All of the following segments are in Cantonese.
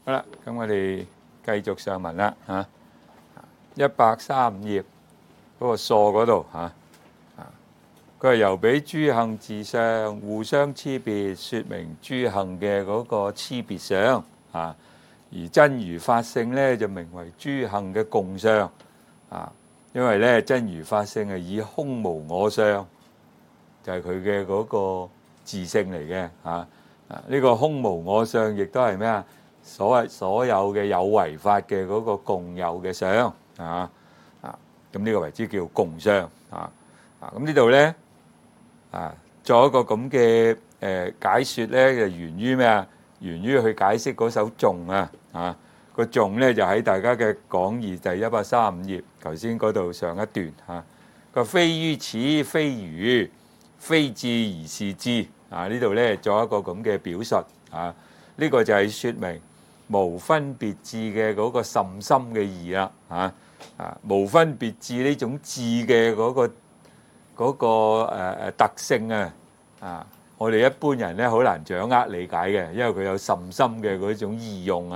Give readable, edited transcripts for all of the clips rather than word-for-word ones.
好啦，咁我哋繼續上文啦嚇，135頁嗰個疏嗰度嚇，佢係由彼諸行自相互相差別，説明諸行嘅嗰個差別相啊。而真如法性咧就名為諸行嘅共相啊，因為咧真如法性係以空無我相，就係佢嘅嗰個自性嚟嘅嚇。呢個空無我相亦都係咩啊？所有嘅有為法嘅嗰個共有嘅相啊，咁呢個為之叫共相啊。咁呢度咧作一個咁嘅解説咧，就源於咩啊？源於去解釋嗰首頌啊，個頌咧就喺大家嘅講義第135頁，頭先嗰度上一段嚇。個非於此非餘，非智而是智啊！呢度咧作一個咁嘅表述啊，呢個就係説明無分別智嘅嗰個甚深嘅義啦無分別智呢種智嘅嗰個特性我哋一般人咧好難掌握理解嘅，因為佢有甚深嘅嗰種義用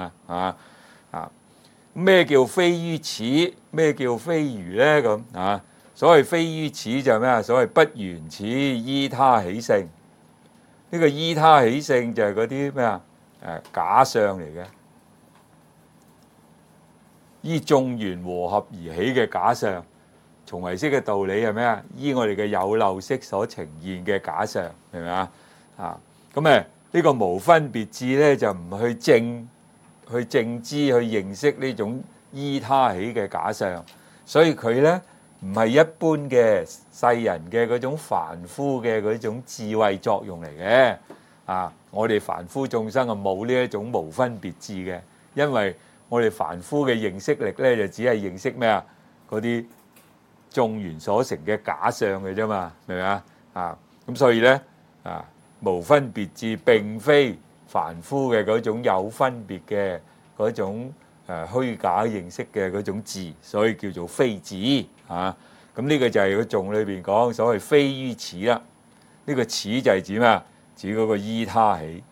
咩叫非於此？咩叫非餘咧？咁所謂非於此就係咩啊？所謂不緣此依他起性。呢個依他起性就係嗰啲咩啊？假相嚟嘅，依眾緣和合而起嘅假相。從唯識嘅道理係咩啊？依我哋嘅有漏識所呈現嘅假相，明唔明啊？咁呢個無分別智咧就唔去證知去認識呢種依他起嘅假相，所以佢咧唔係一般嘅世人嘅嗰種凡夫嘅嗰種智慧作用嚟嘅。我哋凡夫眾生冇呢一種無分別智嘅，因為我哋凡夫嘅認識力咧就只係認識咩啊？嗰啲眾緣所成嘅假相嘅啫嘛，明唔明啊？咁所以咧無分別智並非凡夫嘅嗰種有分別嘅嗰種虛假認識嘅嗰種智，所以叫做非智咁呢個就係個頌裏邊講所謂非於此啦。呢個此就係指咩啊？指嗰個依他起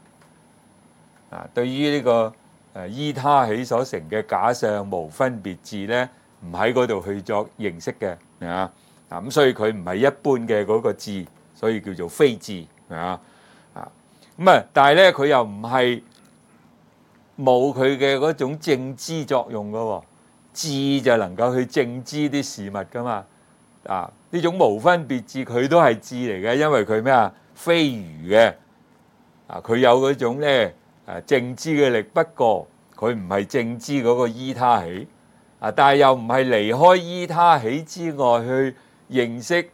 對於呢個依他起所成嘅假相無分別智咧，唔喺嗰度去作認識嘅咁所以佢唔係一般嘅嗰個智，所以叫做非智但係咧佢又唔係冇佢嘅嗰種證知作用噶喎，智就能夠去證知啲事物噶嘛呢種無分別智佢都係智嚟嘅，因為佢咩啊？非餘嘅佢有嗰種咧證知嘅力，不過佢唔係證知嗰個依他起但係又唔係離開依他起之外去認識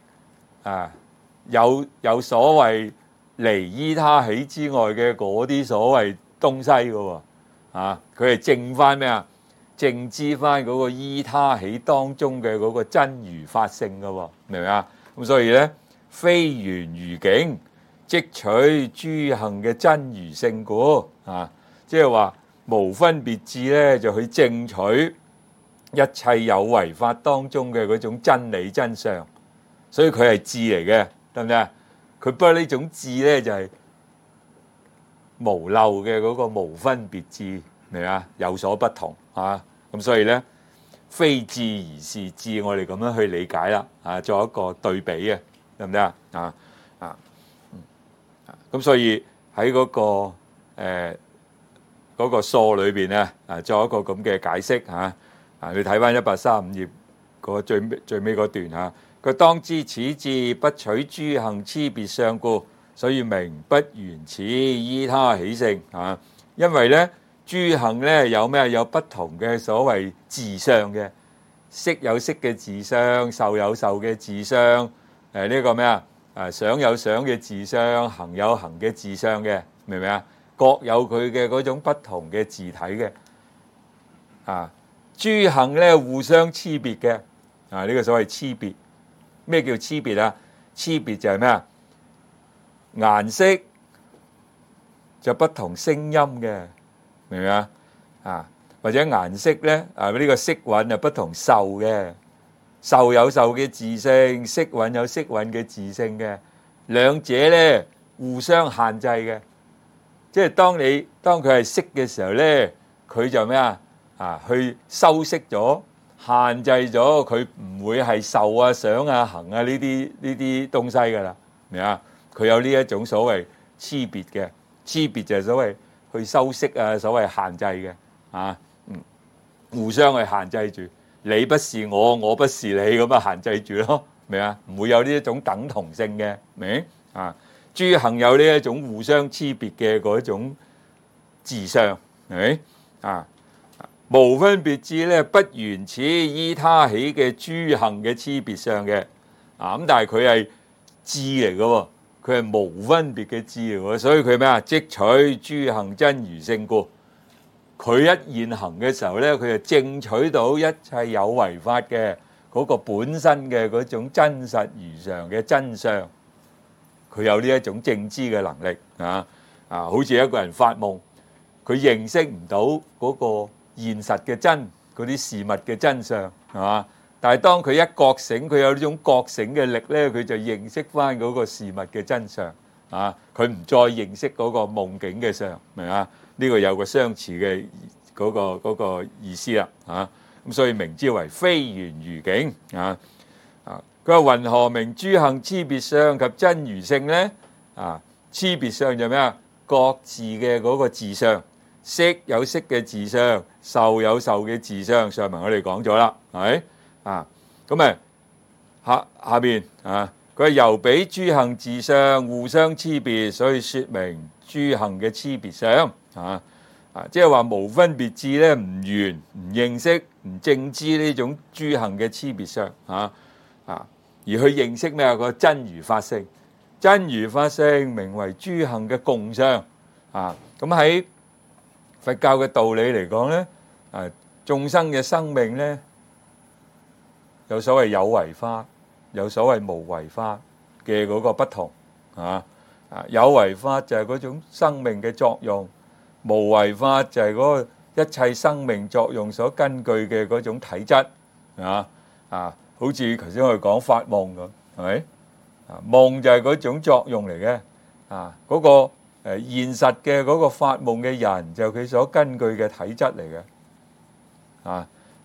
有所謂離依他起之外嘅嗰啲所謂東西嘅喎佢係證翻咩啊？證知翻嗰個依他起當中嘅嗰個真如法性嘅喎，明唔明啊？咁所以咧，非緣如境，即取諸行嘅真如性故即係話無分別智咧，就去證取一切有為法當中嘅嗰種真理真相，所以佢係智嚟嘅，得唔得啊？佢不過呢種智咧就係無漏嘅嗰個無分別智，明啊？有所不同咁所以咧，非智而是智，我哋咁樣去理解啦作一個對比嘅，得唔得啊？咁所以喺嗰個疏裏邊咧作一個咁嘅解釋你睇翻135頁嗰最尾嗰段佢當知此智不取諸行差別相故，所以名不緣此依他起性因為咧諸行咧有咩？有不同嘅所謂自相嘅，色有色嘅自相，受有受嘅自相，呢個咩啊？想有想嘅自相，行有行嘅自相嘅，明唔明啊？各有佢嘅嗰種不同嘅自體嘅諸行咧互相差別嘅呢個所謂差別。咩叫差別啊？差別就係咩啊？顏色就不同聲音嘅，明唔明啊？或者顏色咧呢個色蘊就不同受嘅，受有受嘅自性，色蘊有色蘊嘅自性嘅，兩者咧互相限制嘅。即係當佢係色嘅時候咧， 佢就咩啊？去修飾咗、限制咗佢唔會係受啊、想啊、行啊呢啲東西㗎啦，明啊？佢有呢一種所謂差別嘅，差別就係所謂去修飾啊，所謂限制嘅互相去限制住，你不是我，我不是你咁啊，限制住咯，明啊？唔會有呢一種等同性嘅，明啊？諸行有呢一種互相差別嘅嗰種自相，係咪啊？無分別智咧，不緣此依他起嘅諸行嘅差別相嘅咁，但係佢係智嚟嘅喎，佢係無分別嘅智嚟嘅，所以佢咩啊？即取諸行真如性故，佢一現行嘅時候咧，佢就正取到一切有為法嘅嗰個本身嘅嗰種真實如常嘅真相，佢有呢一種正知嘅能力好似一個人發夢，佢認識唔到嗰個現實嘅真嗰啲事物嘅真相係嘛？但係當佢一覺醒，佢有呢種覺醒嘅力咧，佢就認識翻嗰個事物嘅真相佢唔再認識嗰個夢境嘅相，明啊？呢個有個相似嘅嗰個意思啦咁所以名之為非緣如境佢話云何名諸行差別相及真如性咧？差別相就咩啊？各自嘅嗰個自相。色有色嘅自相，受有受嘅自相，上文我哋講咗啦，係咪咁下邊佢話由彼諸行自相互相差別，所以說明諸行嘅差別相即係話無分別智咧，唔緣唔認識唔正知呢種諸行嘅差別相而去認識咩個真如法性，真如法性名為諸行嘅共相咁喺佛教嘅道理嚟講咧，眾生嘅生命咧有所謂有為法，有所謂無為法嘅嗰個不同有為法就係嗰種生命嘅作用，無為法就係嗰個一切生命作用所根據嘅嗰種體質好似頭先我哋講發夢咁，係咪夢就係嗰種作用嚟嘅嗰個。現實嘅嗰個發夢嘅人就佢所根據嘅體質嚟嘅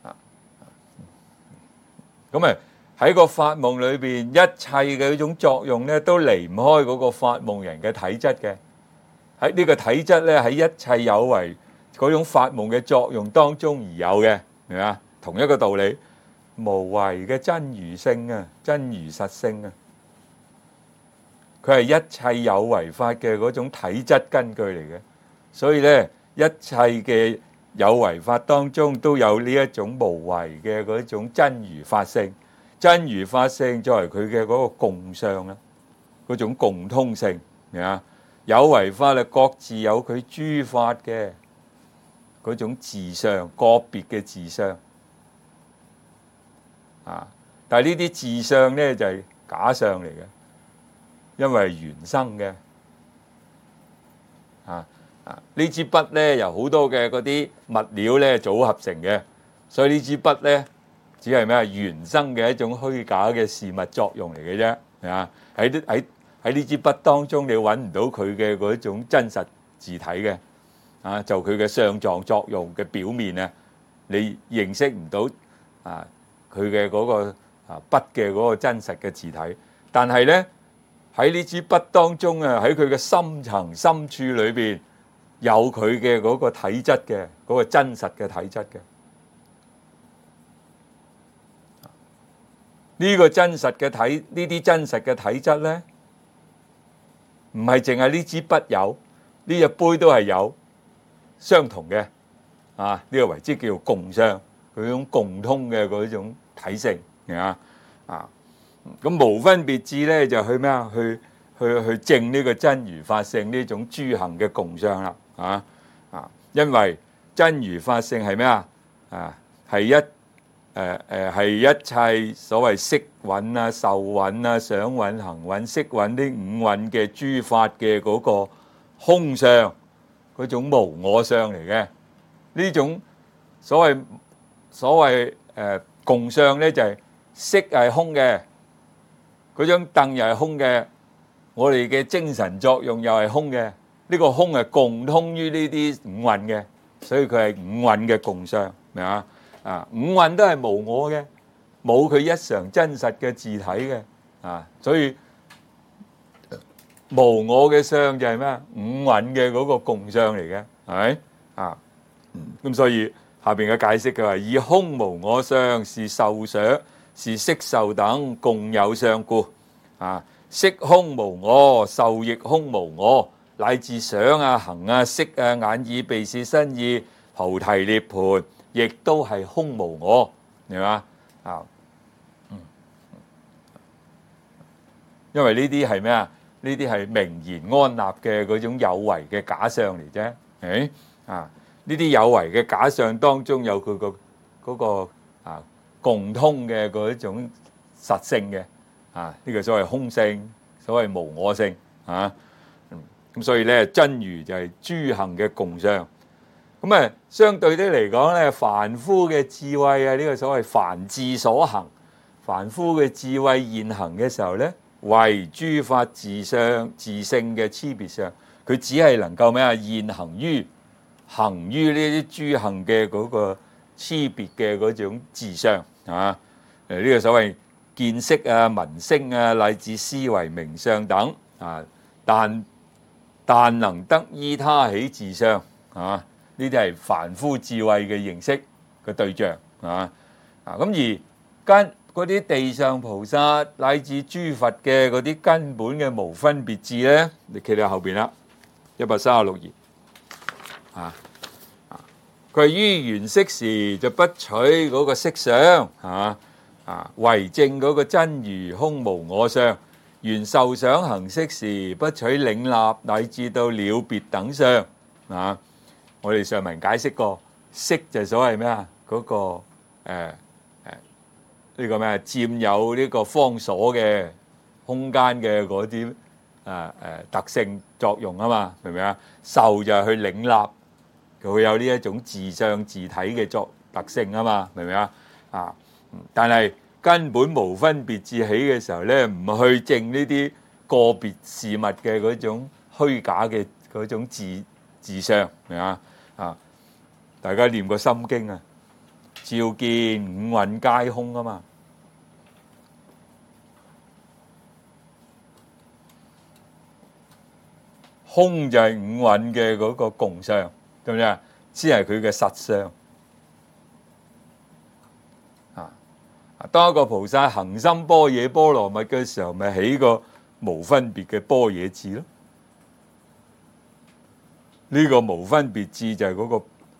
咁喺個發夢裏邊，一切嘅呢種作用咧都離唔開嗰個發夢人嘅體質嘅。喺呢個體質咧喺一切有為嗰種發夢嘅作用當中而有嘅，明嘛？同一個道理，無為嘅真如性真如實性佢係一切有為法嘅嗰種體質根據嚟嘅，所以咧一切嘅有為法當中都有呢一種無為嘅嗰種真如法性，真如法性作為佢嘅嗰個共相啦，嗰種共通性有為法咧各自有佢諸法嘅嗰種自相，個別嘅自相但係呢啲自相咧就係假相嚟嘅。因為緣生嘅呢支筆咧由好多嘅嗰啲物料咧組合成嘅，所以呢支筆咧只係咩緣生嘅一種虛假嘅事物作用嚟嘅啫，喺呢支筆當中你揾唔到佢嘅嗰種真實字體嘅就佢嘅相狀作用嘅表面你認識唔到佢嘅嗰個筆嘅嗰個真實嘅字體，但係咧。喺呢支筆當中喺佢嘅深層深處裏邊有佢嘅嗰個體質嘅嗰個真實嘅體質嘅。呢個真實嘅呢啲真實嘅體質咧，唔係淨係呢支筆有，呢隻杯都係有相同嘅呢個為之叫做共相，佢種共通嘅嗰種體性咁無分別智咧就去咩去證呢個真如法性呢種諸行嘅共相啦因為真如法性係咩係係一切所謂色蘊受蘊想蘊行蘊識蘊呢五蘊嘅諸法嘅嗰個空相，嗰種無我相嚟嘅。呢種所謂共相咧就係色係空嘅。嗰張凳又係空嘅，我哋嘅精神作用又係空嘅，呢個空係共通於呢啲五蘊嘅， 所以佢係五蘊嘅共相，明嘛？五蘊都係無我嘅，冇佢一常真實嘅自體嘅，所以無我嘅相就係咩？五蘊嘅嗰個共相嚟嘅，係咪？咁所以下邊嘅解釋佢話：以空無我相，是受想、是色受等共有相故。色空無我，受亦空無我，乃至想行識眼耳鼻舌身意菩提涅槃，亦都係空無我，明嘛？因為呢啲係咩啊？呢啲係名言安立嘅嗰種有為嘅假相嚟啫，係呢啲有為嘅假相當中有佢嗰個共通嘅嗰一種實性嘅，呢個所謂空性，所謂無我性，咁所以咧真如就係諸行嘅共相。咁相對啲嚟講咧，凡夫嘅智慧呢個所謂凡智所行，凡夫嘅智慧現行嘅時候咧，為諸法自相自性嘅差別相，佢只係能夠咩現行於呢啲諸行嘅嗰個差別嘅嗰種自相，呢個所謂見識聞聲乃至思維名相等，但能得依他起自相，呢啲係凡夫智慧嘅認識嘅對象，咁而嗰啲地上菩薩乃至諸佛嘅嗰啲根本嘅無分別智咧，你企喺後邊啦，136頁，佢係於緣色時就不取嗰個色相，為證嗰個真如空無我相；緣受想行識時不取領納，乃至到了別等相。我哋上文解釋過，色就所謂咩啊？嗰個呢個咩佔有呢個方所嘅空間嘅嗰啲特性作用啊嘛，明唔明啊？受就係去領納，佢會有呢一種自相自體嘅特性啊嘛，明唔明啊？但係根本無分別智起嘅時候咧，唔去證呢啲個別事物嘅嗰種虛假嘅嗰種自相，明啊？大家念過心經啊，照見五蘊皆空啊嘛。空就係五蘊嘅嗰個共相，對唔對啊？先係佢嘅實相。當一個菩薩行深般若波羅蜜嘅時候，咪起個無分別嘅般若智咯。呢個無分別智就係嗰個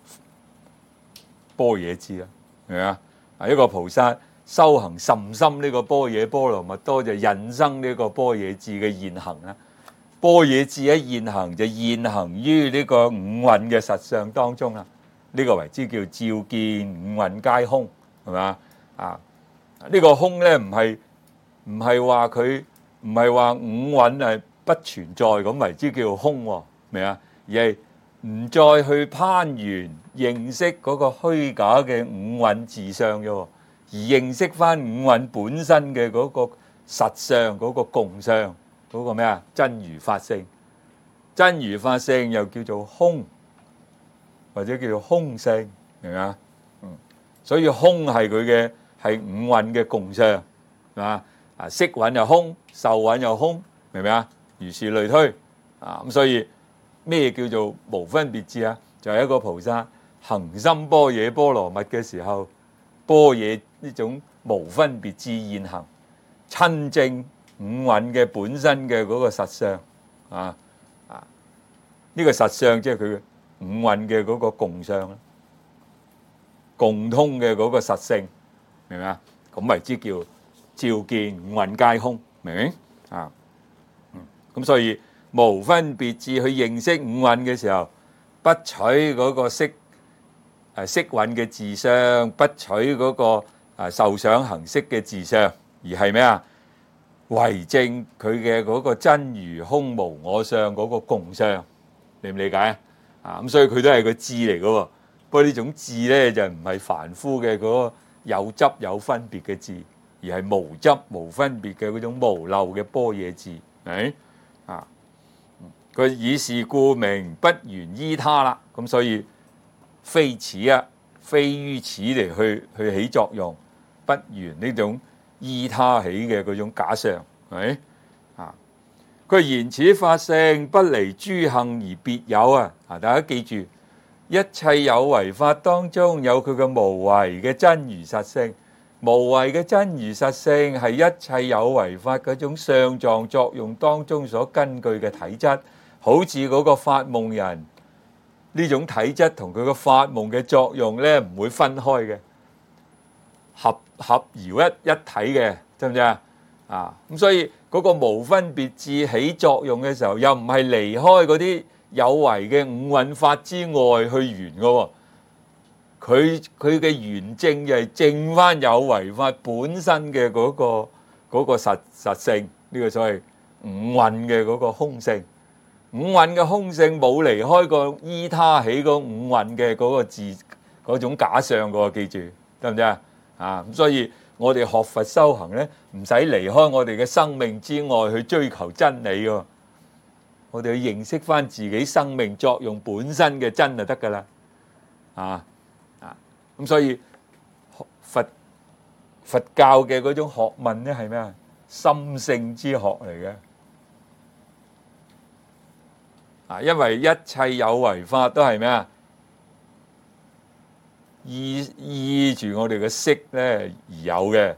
般若智啦，明唔明啊？一個菩薩修行甚深呢個般若波羅蜜多，就引生呢個般若智嘅現行啦。般若智喺現行就現行於呢個五蘊嘅實相當中啦。呢個為之叫照見五蘊皆空，係嘛？呢個空咧唔係話佢唔係話五蘊係不存在咁為之叫空，明啊？而係唔再去攀緣認識嗰個虛假嘅五蘊自相啫，而認識翻五蘊本身嘅嗰個實相，嗰個共相，嗰個咩啊？真如法性，真如法性又叫做空，或者叫做空性，明啊？所以空係佢嘅係五蘊嘅共相，係嘛？色蘊又空，受蘊又空，明唔明啊？如是類推，咁所以咩叫做無分別智啊？就係一個菩薩行深般若波羅蜜嘅時候，般若呢種無分別智現行，親證五蘊嘅本身嘅嗰個實相，呢個實相即係佢嘅五蘊嘅嗰個共相啦，共通嘅嗰個實性，明唔明啊？咁為之叫照見五蘊皆空，明唔明啊？咁所以無分別智去認識五蘊嘅時候，不取嗰個色蘊嘅自相，不取嗰個受想行識嘅自相，而係咩啊？為證佢嘅嗰個真如空無我相嗰個共相，理唔理解啊？咁所以佢都係個智嚟嘅喎，不過呢種智咧就唔係凡夫嘅嗰個有執有分別嘅智，而係無執無分別嘅嗰種無漏嘅般若智，係佢以是故名不緣依他啦。咁所以非此啊，非於此嚟去起作用，不緣呢種依他起嘅嗰種假相，係咪啊？佢言此法性不離諸行而別有啊！大家記住，一切有為法當中有佢嘅無為嘅真如實性，無為嘅真如實性係一切有為法嗰種相狀作用當中所根據嘅體質，好似嗰個發夢人呢種體質同佢個發夢嘅作用咧唔會分開嘅，合而一體嘅，知唔知啊？咁所以嗰個無分別智起作用嘅時候，又唔係離開嗰啲有為嘅五蘊法之外去緣嘅喎。佢嘅緣正就係正翻有為法本身嘅嗰個實性，呢個所謂五蘊嘅嗰個空性。五蘊嘅空性冇離開過依他起嗰五蘊嘅嗰個字嗰種假相嘅喎，記住得唔得啊？咁所以我哋學佛修行咧，唔使離開我哋嘅生命之外去追求真理喎。我哋去認識翻自己生命作用本身嘅真就得噶啦。咁所以佛教嘅嗰種學問咧係咩啊？心性之學嚟嘅。因為一切有為法都係咩啊？依住我哋嘅識咧而有嘅，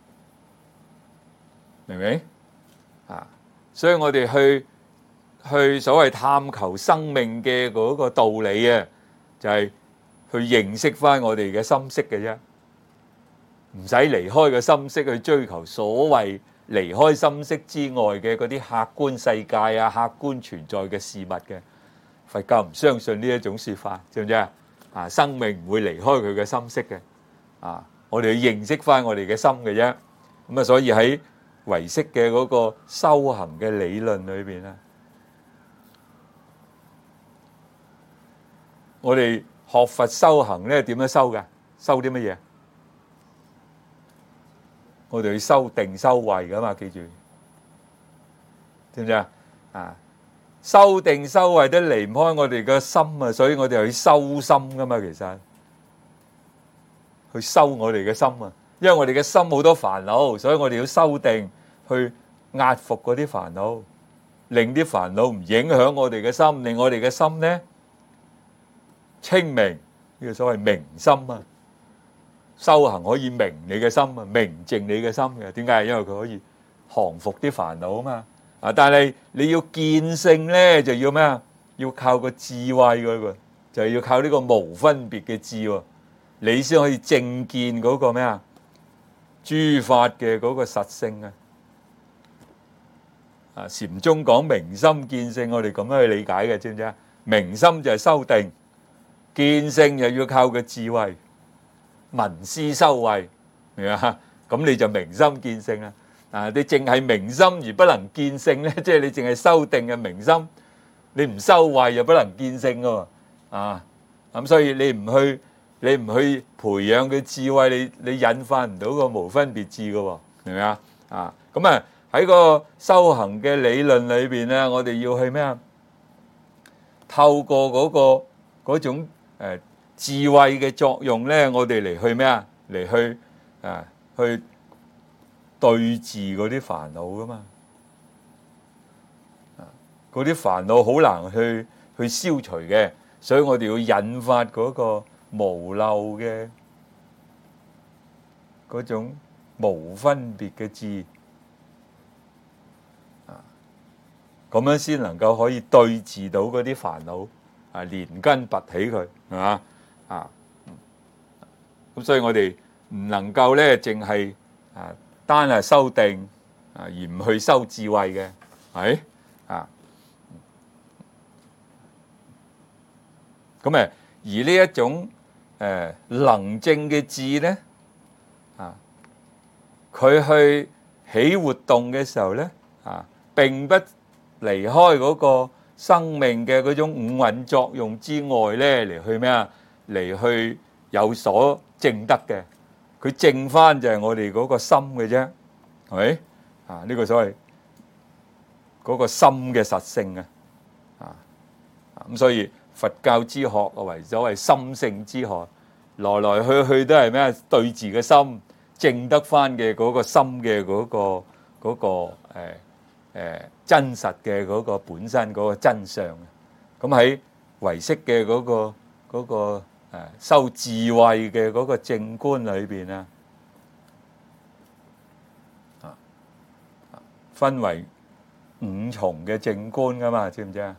明唔明？所以我哋去所謂探求生命嘅嗰個道理啊，就係去認識翻我哋嘅心識嘅啫，唔使離開個心識去追求所謂離開心識之外嘅嗰啲客觀世界啊、客觀存在嘅事物嘅。佛教唔相信呢一種說法，知唔知啊？生命唔會離開佢嘅心識嘅。我哋要認識翻我哋嘅心嘅啫。咁所以喺唯識嘅嗰個修行嘅理論裏邊咧，我哋學佛修行咧點樣修㗎？修啲乜嘢？我哋要修定修慧噶嘛，記住，知唔知啊？修定修慧都離唔開我哋嘅心啊，所以我哋去修心噶嘛，其實去修我哋嘅心啊，因為我哋嘅心好多煩惱，所以我哋要修定去壓服嗰啲煩惱，令啲煩惱唔影響我哋嘅心，令我哋嘅心咧清明，呢個所謂明心啊。修行可以明你嘅心啊，明淨你嘅心嘅。點解？因為佢可以降服啲煩惱啊嘛。但係你要見性咧，就要咩啊？要靠個智慧嗰個，就係要靠呢個無分別嘅智喎，你先可以正見嗰個咩啊？諸法嘅嗰個實性啊。禪宗講明心見性，我哋咁樣去理解嘅，知唔知啊？明心就係修定，見性又要靠個智慧。聞思修慧，明嘛？咁你就明心見性啦。你淨係明心而不能見性咧，即係你淨係修定嘅明心，你唔修慧又不能見性噶喎。咁所以你唔去培養佢智慧，你引發唔到個無分別智噶喎，明唔明啊？咁喺個修行嘅理論裏邊咧，我哋要去咩啊？透過嗰種智慧嘅作用咧，我哋嚟去咩啊？嚟去對治嗰啲煩惱噶嘛。嗰啲煩惱好難去消除嘅，所以我哋要引發嗰個無漏嘅嗰種無分別嘅智，咁樣先能夠可以對治到嗰啲煩惱，連根拔起佢，係嘛？咁所以我哋唔能夠咧，淨係單係修定而唔去修智慧嘅，係咁而呢一種能證嘅智咧，佢去起活動嘅時候咧，並不離開嗰個生命嘅嗰種五蘊作用之外咧，嚟去咩啊？嚟去有所證得嘅，佢證翻就係我哋嗰個心嘅啫，係咪？呢個所謂嗰個心嘅實性啊，咁所以佛教之學為所謂心性之學，來來去去都係咩啊？對治嘅心，證得翻嘅嗰個心嘅嗰個真實嘅嗰個本身嗰個真相。咁喺唯識嘅嗰個修智慧嘅嗰個正觀裏邊啊，分為五重嘅正觀噶嘛，知唔知啊？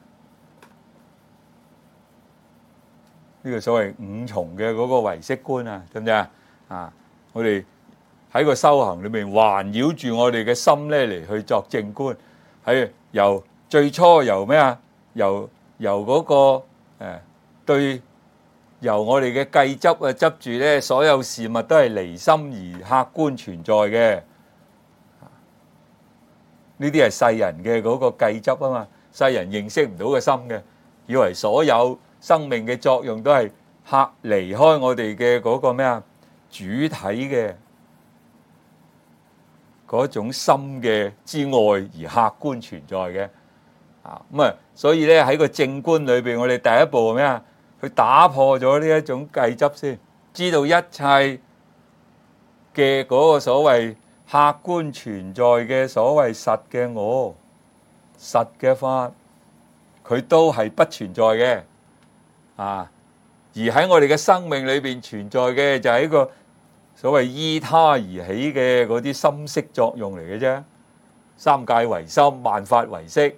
呢個所謂五重嘅嗰個唯識觀啊，知唔知啊？我哋喺個修行裏面環繞住我哋嘅心咧嚟去作正觀，係由最初由咩啊？由嗰個由我哋嘅計執啊，執住咧所有事物都係離心而客觀存在嘅。呢啲係世人嘅嗰個計執啊嘛，世人認識唔到個心嘅，以為所有生命嘅作用都係離開我哋嘅嗰個咩啊主體嘅嗰種心嘅之外而客觀存在嘅。所以咧喺個正觀裏邊，我哋第一步係咩啊？去打破咗呢一種計執先，知道一切嘅嗰個所謂客觀存在嘅所謂實嘅我、實嘅法，佢都係不存在嘅。而喺我哋嘅生命裏邊存在嘅就係一個所謂依他而起嘅嗰啲心識作用嚟嘅啫。三界為心，萬法為識。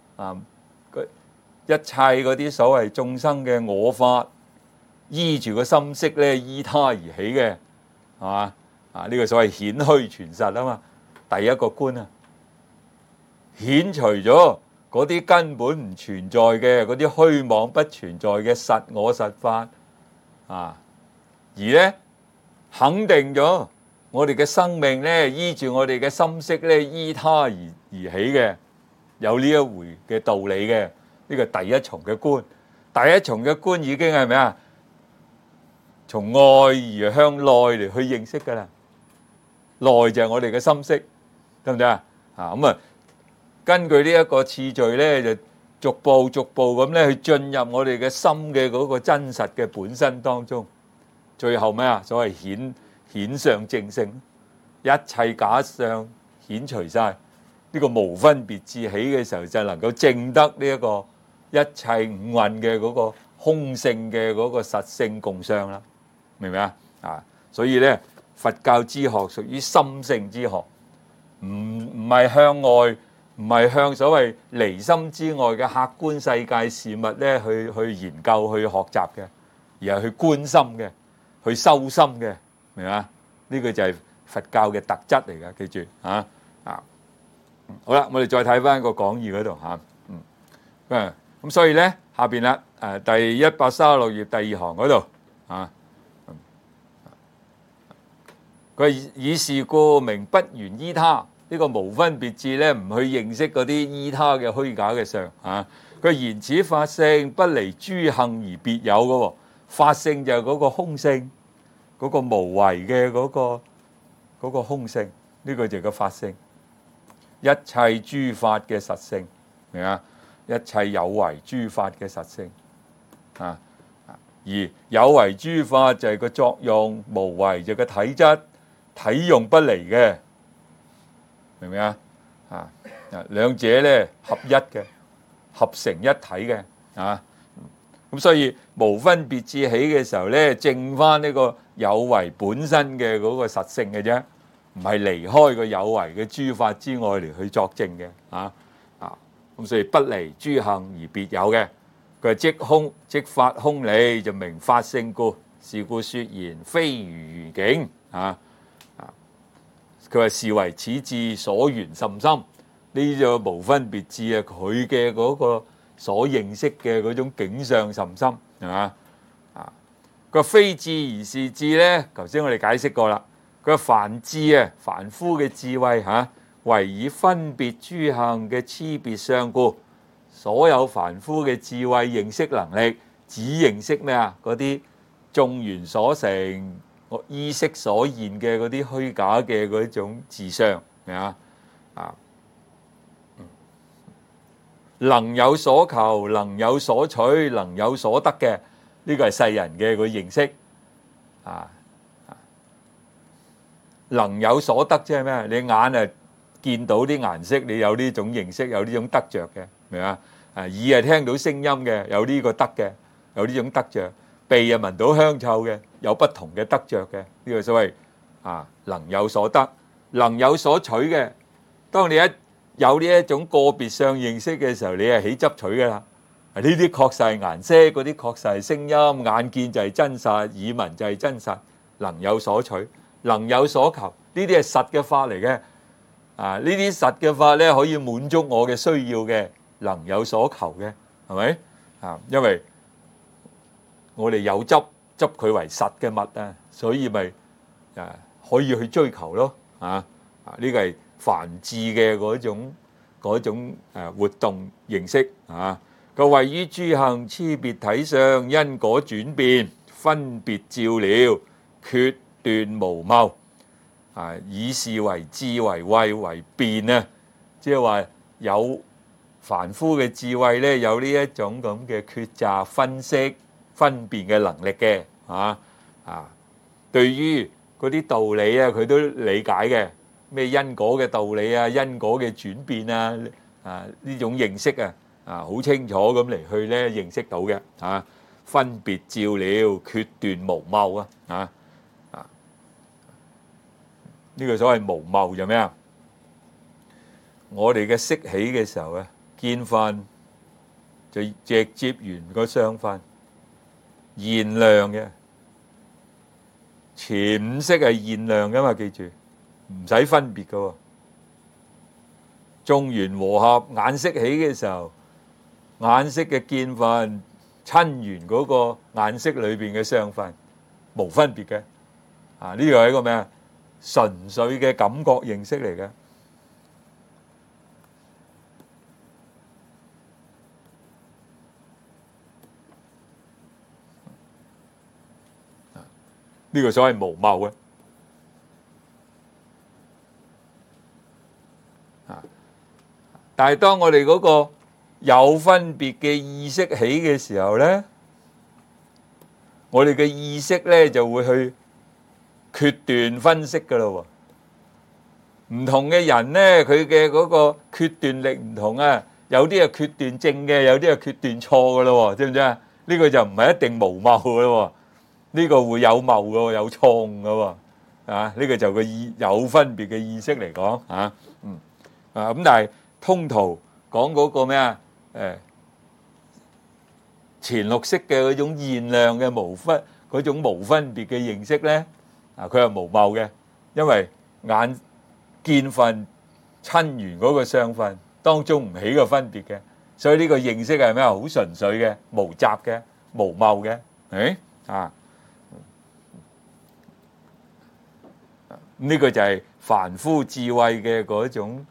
一切嗰啲所謂眾生嘅我法，依住個心識咧，依他而起嘅，係嘛？呢個所謂顯虛全實啊嘛。第一個觀啊，顯除咗嗰啲根本唔存在嘅嗰啲虛妄不存在嘅實我實法而咧肯定咗我哋嘅生命咧，依住我哋嘅心識咧，依他而起嘅，有呢一回嘅道理嘅。呢個第一重嘅觀，第一重嘅觀已經係咩啊？從外而向內嚟去認識噶啦，內就係我哋嘅心識，得唔得啊？根據呢一個次序咧，就逐步咁咧去進入我哋嘅心嘅嗰個真實嘅本身當中，最後咩啊？所謂顯相正性，一切假相顯除晒，呢個無分別智起嘅時候，就能夠證得呢一個一切五蘊嘅嗰個空性嘅嗰個實性共相啦，明唔明啊？所以咧，佛教之學屬於心性之學，唔係向外，唔係向所謂離心之外嘅客觀世界事物咧去研究去學習嘅，而係去觀心嘅，去修心嘅，明嘛？呢個就係佛教嘅特質嚟㗎，記住嚇好啦，我哋再睇翻個講義嗰度嚇，咁所以咧下邊啦，第136頁第二行嗰度佢以是故名不緣依他，呢個無分別智咧，唔去認識嗰啲依他嘅虛假嘅相佢言此法性不離諸行而別有嘅喎，法性就係嗰個空性，嗰個無為嘅嗰個空性，呢個就係個法性，一切諸法嘅實性，明啊？一切有為諸法嘅實性而有為諸法就係個作用，無為就係個體質，體用不離嘅，明唔明啊？兩者咧合一嘅，合成一體嘅咁所以無分別智起嘅時候咧，證翻呢個有為本身嘅嗰個實性嘅啫，唔係離開個有為嘅諸法之外嚟去作證嘅咁所以不離諸行而別有嘅，佢係即空即法空理，就名法性故，是故說言非如境佢話是為此智所緣甚深，呢個無分別智佢嘅嗰個所認識嘅嗰種境相甚深，係嘛？佢話非智而是智咧，頭先我哋解釋過啦。佢話凡智凡夫嘅智慧唯以分別諸行嘅差別相故，所有凡夫嘅智慧認識能力，只認識咩啊？嗰啲眾緣所成、依識所現嘅嗰啲虛假嘅嗰種自相，明啊？ 能有所求，能有所取，能有所得嘅，呢個係世人嘅個認識啊。能有所得即係咩？你眼啊見到啲顏色，你有呢種認識，有呢種得着嘅，明嘛？耳係聽到聲音嘅，有呢個得嘅，有呢種得着。鼻啊聞到香臭嘅，有不同嘅得着嘅，呢個所謂能有所得，能有所取嘅。當你一有呢一種個別相認識嘅時候，你係起執取噶啦。呢啲確實係顏色，嗰啲確實係聲音，眼見就係真實，耳聞就係真實。能有所取，能有所求，呢啲係實嘅法嚟嘅。呢啲實嘅法咧，可以滿足我嘅需要嘅，能有所求嘅，係咪？因為我哋有執佢為實嘅物啊，所以咪可以去追求咯。呢個係梵志嘅嗰種活動形式啊。個謂於諸行差別體相，因果轉變，分別照料，決斷無謬。以是為智為慧為辯啊，即係話有凡夫嘅智慧咧，有呢一種咁嘅抉擇、分析、分辨嘅能力嘅。對於嗰啲道理啊，佢都理解嘅，咩因果嘅道理啊，因果嘅轉變啊，呢種認識好清楚咁嚟去咧認識到嘅。分別照料，決斷無謬啊。呢個所謂無謬就咩啊？我哋嘅識起嘅時候啊，見分就直接緣個相分，現量嘅前五識係現量噶嘛，記住唔使分別噶。眾緣和合眼識起嘅時候，眼識嘅見分親緣嗰個眼識裏邊嘅相分無分別嘅。呢個係一個咩啊？純粹嘅感覺認識嚟嘅。呢個所謂無謬嘅。但係當我哋嗰個有分別嘅意識起嘅時候咧，我哋嘅意識咧就會去決斷分析噶咯。唔同嘅人咧，佢嘅嗰個決斷力唔同啊，有啲係決斷正嘅，有啲係決斷錯噶咯，知唔知啊？呢個就唔係一定無謬噶咯，呢個會有謬噶，有錯誤噶。呢個就個有分別嘅意識嚟講咁，但係通途講嗰個咩啊？前六識嘅嗰種現量嘅嗰種無分別嘅認識咧，佢係無謬嘅，因為眼見分親緣嗰個相分當中唔起個分別嘅，所以呢個認識係咩啊？好純粹嘅、無雜嘅、無謬嘅，呢個就係凡夫智慧嘅嗰種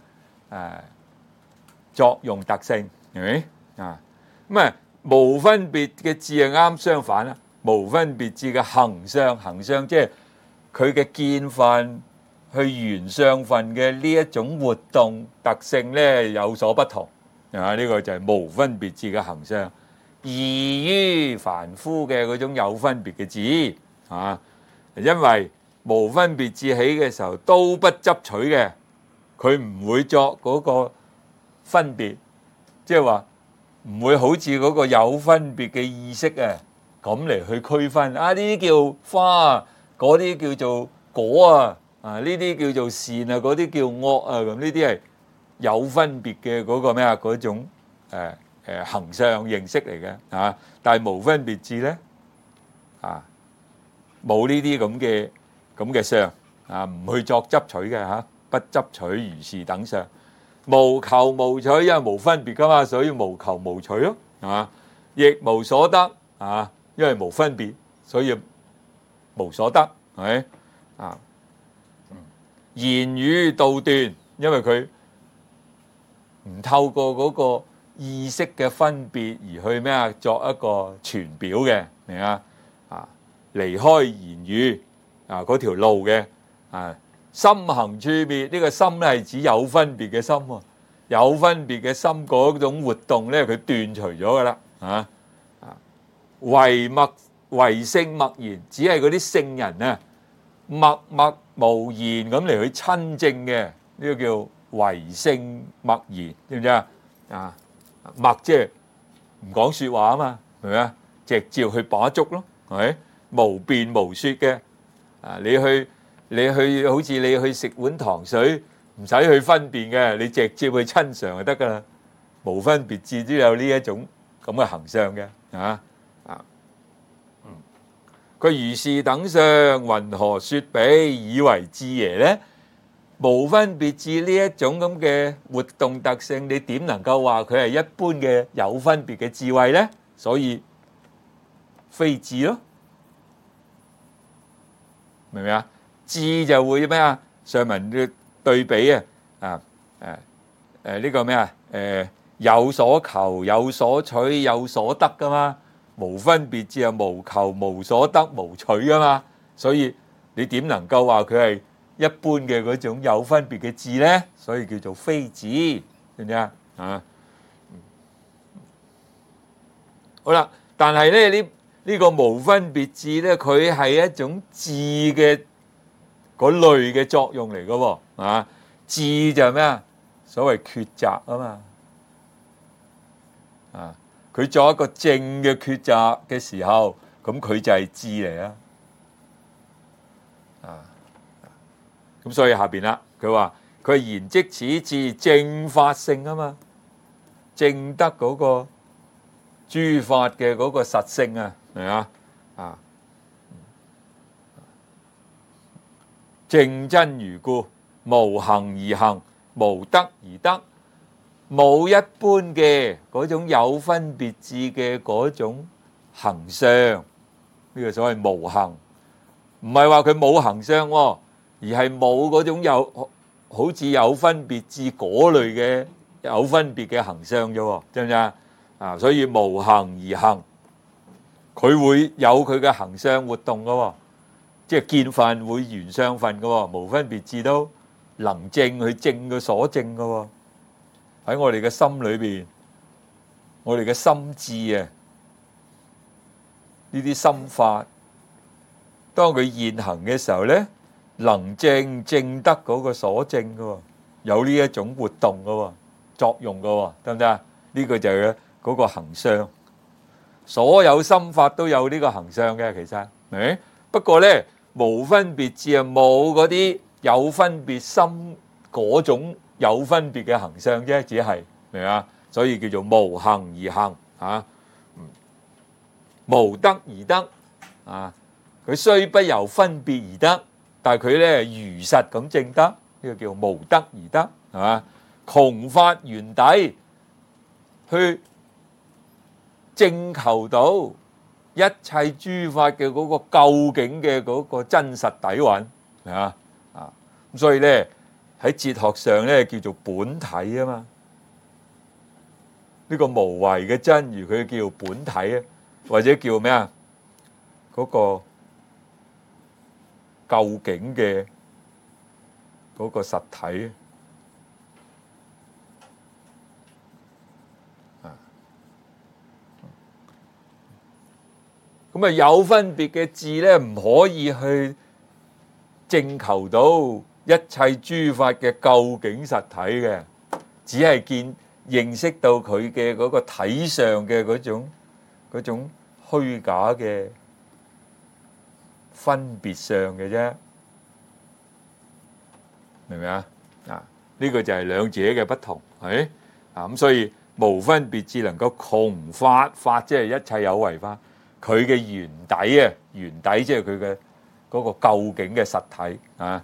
作用特性，係咪咁無分別嘅智係啱相反啦。無分別智嘅行相即係佢嘅見分去緣相分嘅呢一種活動特性咧有所不同。呢個就係無分別智嘅行相，異於凡夫嘅嗰種有分別嘅智。因為無分別智起嘅時候都不執取嘅，佢唔會作嗰個分別，即係話唔會好似嗰個有分別嘅意識咁嚟去區分。呢啲叫花，嗰啲叫做果呢啲叫做善嗰啲叫惡咁，呢啲係有分別嘅嗰個咩嗰種行相認識嚟嘅。但係無分別智咧冇呢啲咁嘅相唔去作執取嘅不執取如是等相。無求無取，因為無分別噶嘛，所以無求無取咯，亦無所得因為無分別，所以無所得，係咪言語道斷，因為佢唔透過嗰個意識嘅分別而去咩作一個傳表嘅，明啊？離開言語嗰條路嘅心行處滅，呢個心咧係指有分別嘅心喎。 有分別嘅心嗰種活動咧，佢斷除咗噶啦，唯聖默然，只係嗰啲聖人啊，默默無言咁嚟去親證嘅，呢個叫唯聖默然，知唔知啊？默即係唔講説話啊嘛，係咪啊？直接去把觸咯，係咪？無辯無説嘅，你去好似你去食碗糖水，唔使去分辨嘅，你直接去親嘗就得噶啦，無分別智都有呢一種咁嘅行相嘅，佢如是等相，云何說彼以為智耶呢？無分別智呢一種咁嘅活動特性，你點能夠話佢係一般嘅有分別嘅智慧呢？所以非智咯，明唔明啊？智就會咩啊？上文嘅對比啊，呢個咩啊？有所求、有所取、有所得噶嘛。無分別智係無求、無所得、無取噶嘛。所以你點能夠話佢係一般嘅嗰種有分別嘅智呢？所以叫做非智，知唔知啊？好啦，但係咧呢個無分別智咧，佢係一種智嘅嗰類嘅作用嚟嘅喎，智就係咩啊？所謂抉擇啊嘛，佢做一個正嘅抉擇嘅時候，咁佢就係智嚟啦，咁所以下邊啦，佢話佢言即此智正法性啊嘛，正得嗰個諸法嘅嗰個實性啊，係咪啊？正真如故，無行而行，無得而得，冇一般嘅嗰種有分別智嘅嗰種行相，呢個所謂無行，唔係話佢冇行相喎，而係冇嗰種好似有分別智嗰類嘅有分別嘅行相啫，知唔知啊？所以無行而行，佢會有佢嘅行相活動噶，即係見分會緣相分噶，無分別智都能證去證個所證噶。喺我哋嘅心裏邊，我哋嘅心智啊，呢啲心法，當佢現行嘅時候咧，能證得嗰個所證噶，有呢一種活動噶作用噶，得唔得啊？呢個就係嗰個行相，所有心法都有呢個行相嘅，其實，不過咧無分別智啊，冇嗰啲有分別心嗰種有分別嘅行相啫，只係明啊，所以叫做無行而行無得而得佢雖不由分別而得，但係佢咧如實咁證得，呢個叫無得而得，係嘛？窮法原底去證求到一切諸法嘅嗰個究竟嘅嗰個真實底蘊，係嘛？咁所以咧喺哲學上咧叫做本體啊嘛。呢個無為嘅真如佢叫本體啊，或者叫咩啊？嗰個究竟嘅嗰個實體咁啊，有分別嘅智咧，唔可以去證求到一切諸法嘅究竟實體嘅，只係認識到佢嘅嗰個體上嘅嗰種虛假嘅分別上嘅啫，明唔明啊？呢個就係兩者嘅不同，係咁所以無分別智能夠窮法，法即係一切有為法。佢嘅原底啊，原底即係佢嘅嗰個究竟嘅實體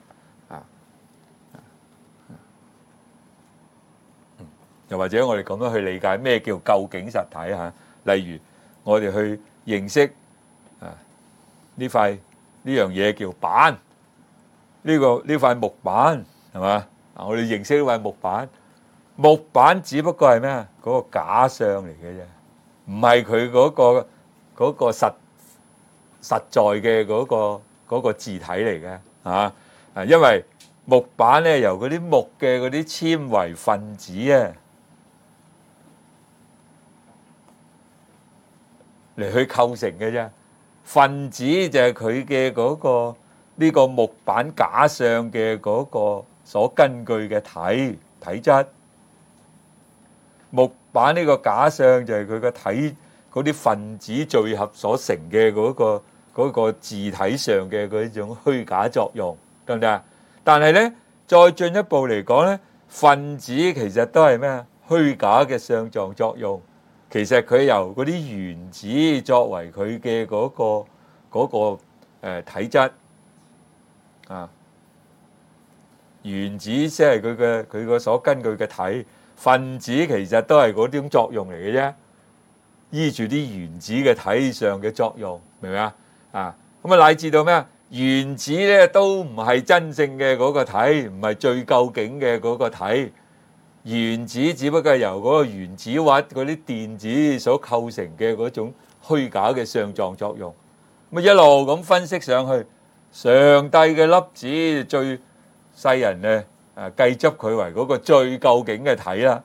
又或者我哋咁樣去理解咩叫究竟實體例如我哋去認識呢樣嘢叫板，呢塊木板係嘛？我哋認識呢塊木板，木板只不過係咩啊？嗰個假象嚟嘅啫，唔係佢嗰個實在嘅嗰個字體嚟嘅因為木板咧由嗰啲木嘅嗰啲纖維分子啊嚟去構成嘅啫。分子就係佢嘅嗰個呢個木板架上嘅嗰個所根據嘅體質。木板呢個架上就係佢個體嗰啲分子聚合所成嘅嗰個自體上嘅嗰種虛假作用，得唔得啊？但係咧，再進一步嚟講咧，分子其實都係咩啊？虛假嘅相狀作用。其實佢由嗰啲原子作為佢嘅嗰個體質啊，原子即係佢個所根據嘅體。分子其實都係嗰種作用嚟嘅啫，依住啲原子嘅體上嘅作用，明唔明啊？啊，咁啊乃至到咩啊？原子咧都唔係真正嘅嗰個體，唔係最究竟嘅嗰個體。原子只不過係由嗰個原子核嗰啲電子所構成嘅嗰種虛假嘅相狀作用。咁啊一路咁分析上去，上帝嘅粒子最世人咧。計執佢為嗰個最究竟嘅體啦，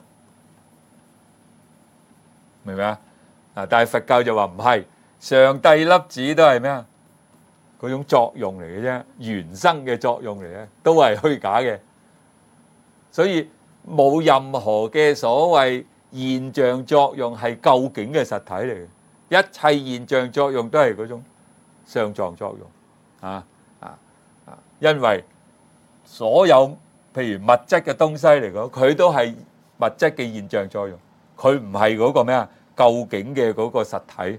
明唔明啊？但係佛教就話唔係，上帝粒子都係咩啊？嗰種作用嚟嘅啫，原生嘅作用嚟嘅，都係虛假嘅。所以冇任何嘅所謂現象作用係究竟嘅實體嚟嘅，一切現象作用都係嗰種相狀作用因為所有譬如物質嘅東西嚟講，佢都係物質嘅現象作用，佢唔係嗰個咩啊？究竟嘅嗰個實體。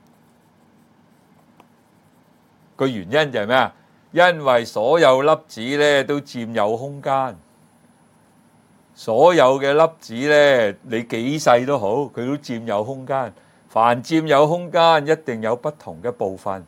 個原因就係咩啊？因為所有粒子咧都佔有空間，所有嘅粒子咧，你幾細都好，佢都佔有空間。凡佔有空間，一定有不同嘅部分。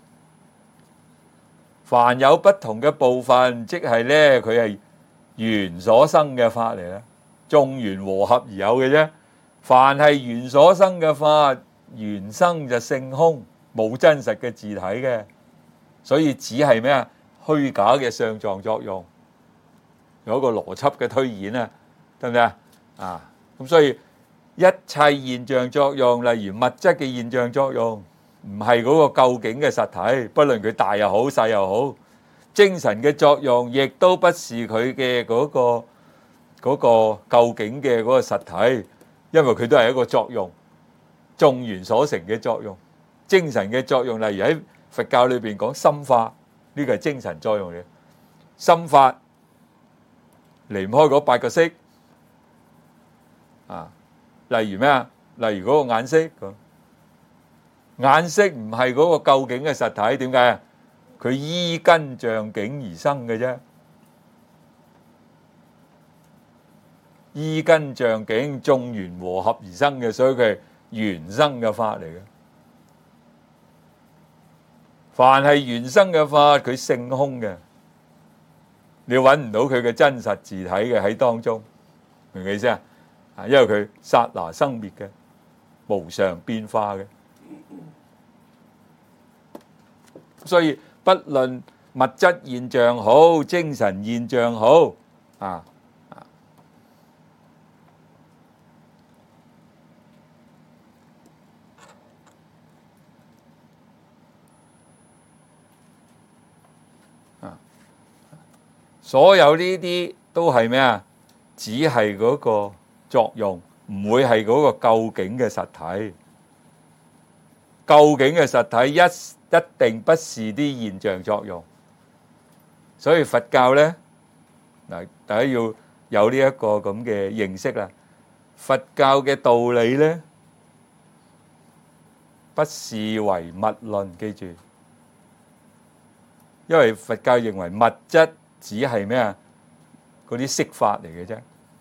凡有不同嘅部分，即係咧佢係緣所生嘅法嚟啦，眾緣和合而有嘅啫。凡係緣所生嘅法，緣生就性空，冇真實嘅自體嘅，所以只係咩啊？虛假嘅相狀作用，有一個邏輯嘅推演啊，得唔得啊？咁所以一切現象作用，例如物質嘅現象作用，唔係嗰個究竟嘅實體，不論佢大又好細又好。精神嘅作用，亦都不是佢嘅嗰個究竟嘅嗰個實體，因為佢都係一個作用，眾緣所成嘅作用。精神嘅作用，例如喺佛教裏邊講心法，呢個係精神作用嚟。心法離唔開嗰8個識啊，例如咩啊？例如嗰個眼識，眼識唔係嗰個究竟嘅實體，點解啊？佢依根象境而生嘅啫，依根象境眾緣和合而生嘅，所以佢係緣生嘅法嚟嘅。凡係緣生嘅法，佢性空嘅，你揾唔到佢嘅真實自體嘅喺當中，明唔明意思啊？因為佢剎那生滅嘅，無常變化嘅，所以不論物質現象好，精神現象好，所有呢啲都係咩啊？只係嗰個作用，唔會係嗰個究竟嘅實體。究竟嘅實體一定不是啲現象作用。所以佛教呢，嗱，大家要有呢一個咁嘅認識啦。佛教嘅道理呢，不視為物論，記住，因為佛教認為物質只係咩啊？嗰啲色法嚟嘅啫，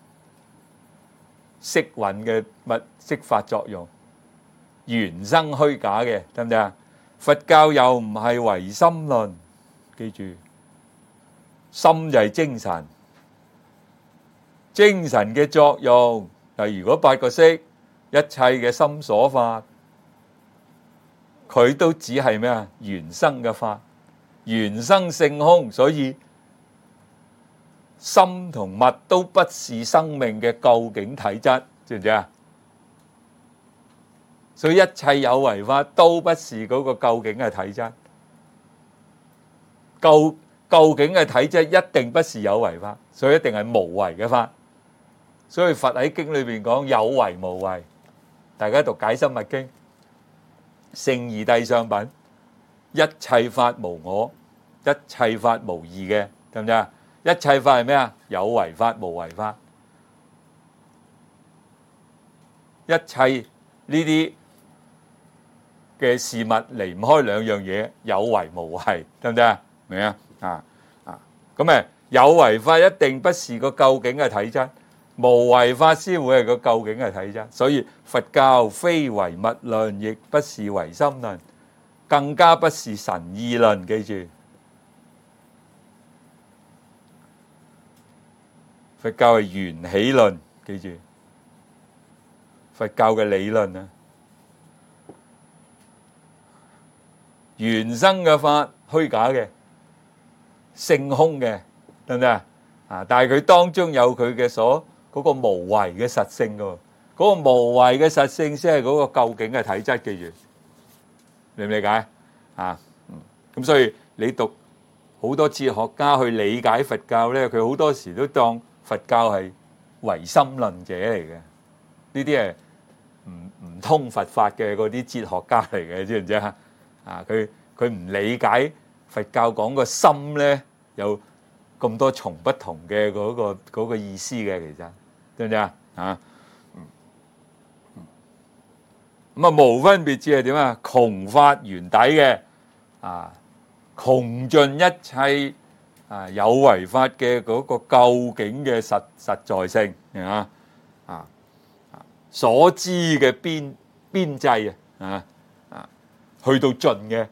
色蘊嘅物色法作用，緣生虛假嘅，得唔得啊？佛教又唔係唯心論，記住，心就係精神，精神嘅作用，例如嗰8個識，一切嘅心所法，佢都只係咩啊？緣生嘅法，緣生性空，所以心同物都不是生命嘅究竟體質，知唔知啊？所以一切有為法都不是嗰個究竟嘅體質，究竟嘅體質一定不是有為法，所以一定係無為嘅法。所以佛喺經裏邊講有為無為，大家讀解深密經，聖義諦上品，一切法無我，一切法無義嘅，得唔得啊？一切法係咩啊？有為法無為法，一切呢啲嘅事物離唔開兩樣嘢，有為無為，得唔得啊？明啊？咁有為法一定不是個究竟嘅體質，無為法先會係個究竟嘅體質。所以佛教非唯物論，亦不是唯心論，更加不是神義論。記住，佛教係緣起論。記住，佛教嘅理論啊，緣生嘅法虛假嘅，性空嘅，得唔得啊？但係佢當中有佢嘅嗰個無為嘅實性噶，嗰個無為嘅實性先係嗰個究竟嘅體質。記住，理唔理解啊？咁所以你讀好多哲學家去理解佛教咧，佢好多時都當佛教係唯心論者嚟嘅，呢啲係唔通佛法嘅嗰啲哲學家嚟嘅，知唔知啊？佢唔理解佛教講個心咧有咁多重不同嘅嗰個意思嘅，其實知唔知啊？咁啊無分別智係點啊？窮法原底嘅窮盡一切有為法嘅嗰個究竟嘅實在性所知嘅邊際去到盡嘅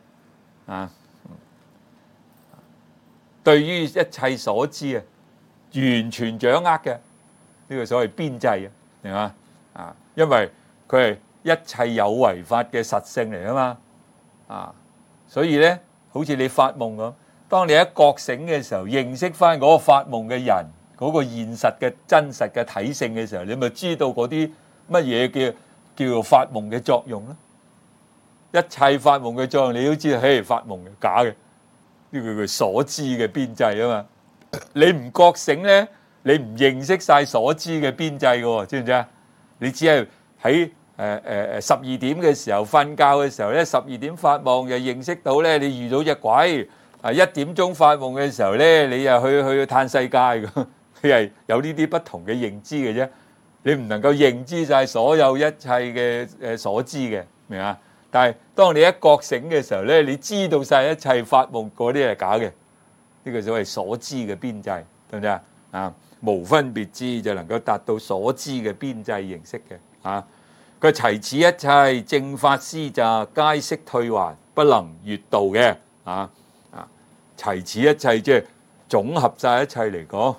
對於一切所知完全掌握嘅呢個所謂邊際明嘛？因為佢係一切有為法嘅實性嚟啊嘛所以咧，好似你發夢咁，當你一覺醒嘅時候，認識翻嗰個發夢嘅人嗰個現實嘅真實嘅體性嘅時候，你咪知道嗰啲乜嘢叫做發夢嘅作用咯。一切發夢嘅作用，你都知道，嘿，發夢嘅假嘅，呢個叫所知嘅邊際啊嘛。你唔覺醒咧，你唔認識晒所知嘅邊際嘅，知唔知啊？你只係喺12點嘅時候瞓覺嘅時候咧，12點發夢又認識到咧，你遇到隻鬼1點鐘發夢嘅時候咧，你又去嘆世界咁，你係有呢啲不同嘅認知嘅啫。你唔能夠認知晒所有一切嘅所知嘅，明啊？但係當你一覺醒嘅時候咧，你知道晒一切發夢嗰啲係假嘅，呢個所謂所知嘅邊際，得唔得啊？無分別智就能夠達到所知嘅邊際認識嘅佢齊此一切正法施習，皆悉退還，不能越度嘅齊此一切即係總合晒一切嚟講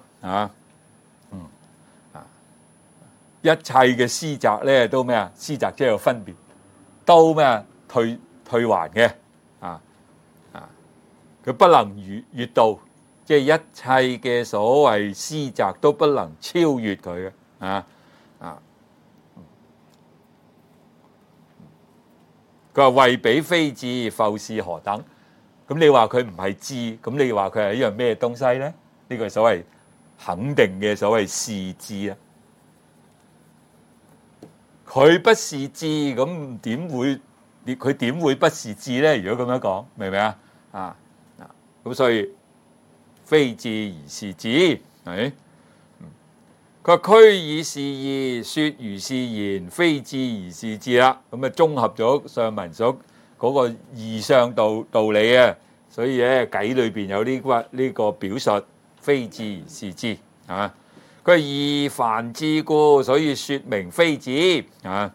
一切嘅施習咧都咩啊？施習即係有分別，都咩啊？退還嘅佢不能越度，即係一切嘅所謂施習都不能超越佢嘅佢話為彼非智，復是何等？咁你話佢唔係智，咁你話佢係一樣咩東西咧？呢個係所謂肯定嘅所謂是智啊！佢不是智，咁佢點會不是智咧？如果咁樣講，明唔明啊？咁所以非智而是智，係。佢話俱以是義，說如是言，非智而是智啦。咁綜合咗上文所嗰個義相道理啊，所以咧偈裏邊有呢個表述，非智而是智佢係義梵智故，所以說明非智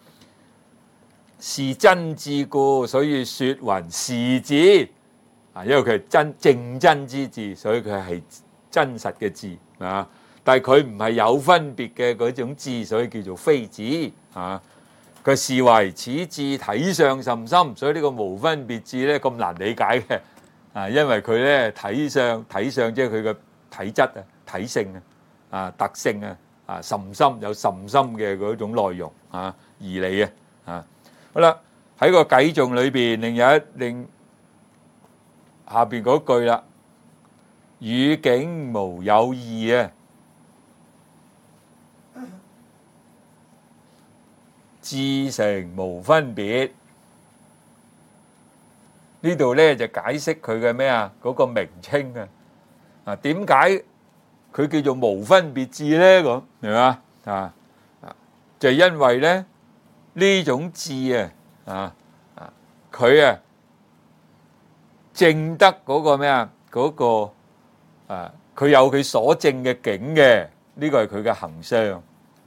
是真智故，所以說云是智因為佢係正真之智，所以佢係真實嘅智但係佢唔係有分別嘅嗰種智，所以叫做非智佢視為此智體相甚深，所以呢個無分別智咧咁難理解嘅因為佢咧體相即係佢嘅體質體性特性甚深有甚深嘅嗰種內容義理好啦，喺個偈頌裏邊，另下邊嗰句啦，與境無有異自成無分別。呢度咧就解釋佢嘅咩嗰個名稱點解佢叫做無分別智咧？咁明嘛就因為咧呢種智佢證得嗰個咩嗰個佢有佢所證嘅境嘅，呢個係佢嘅行相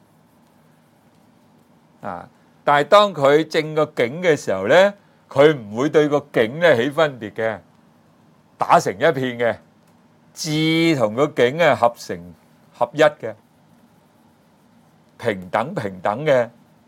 但係當佢證個境嘅時候咧，佢唔會對個境咧起分別嘅，打成一片嘅，智同個境合一嘅，平等嘅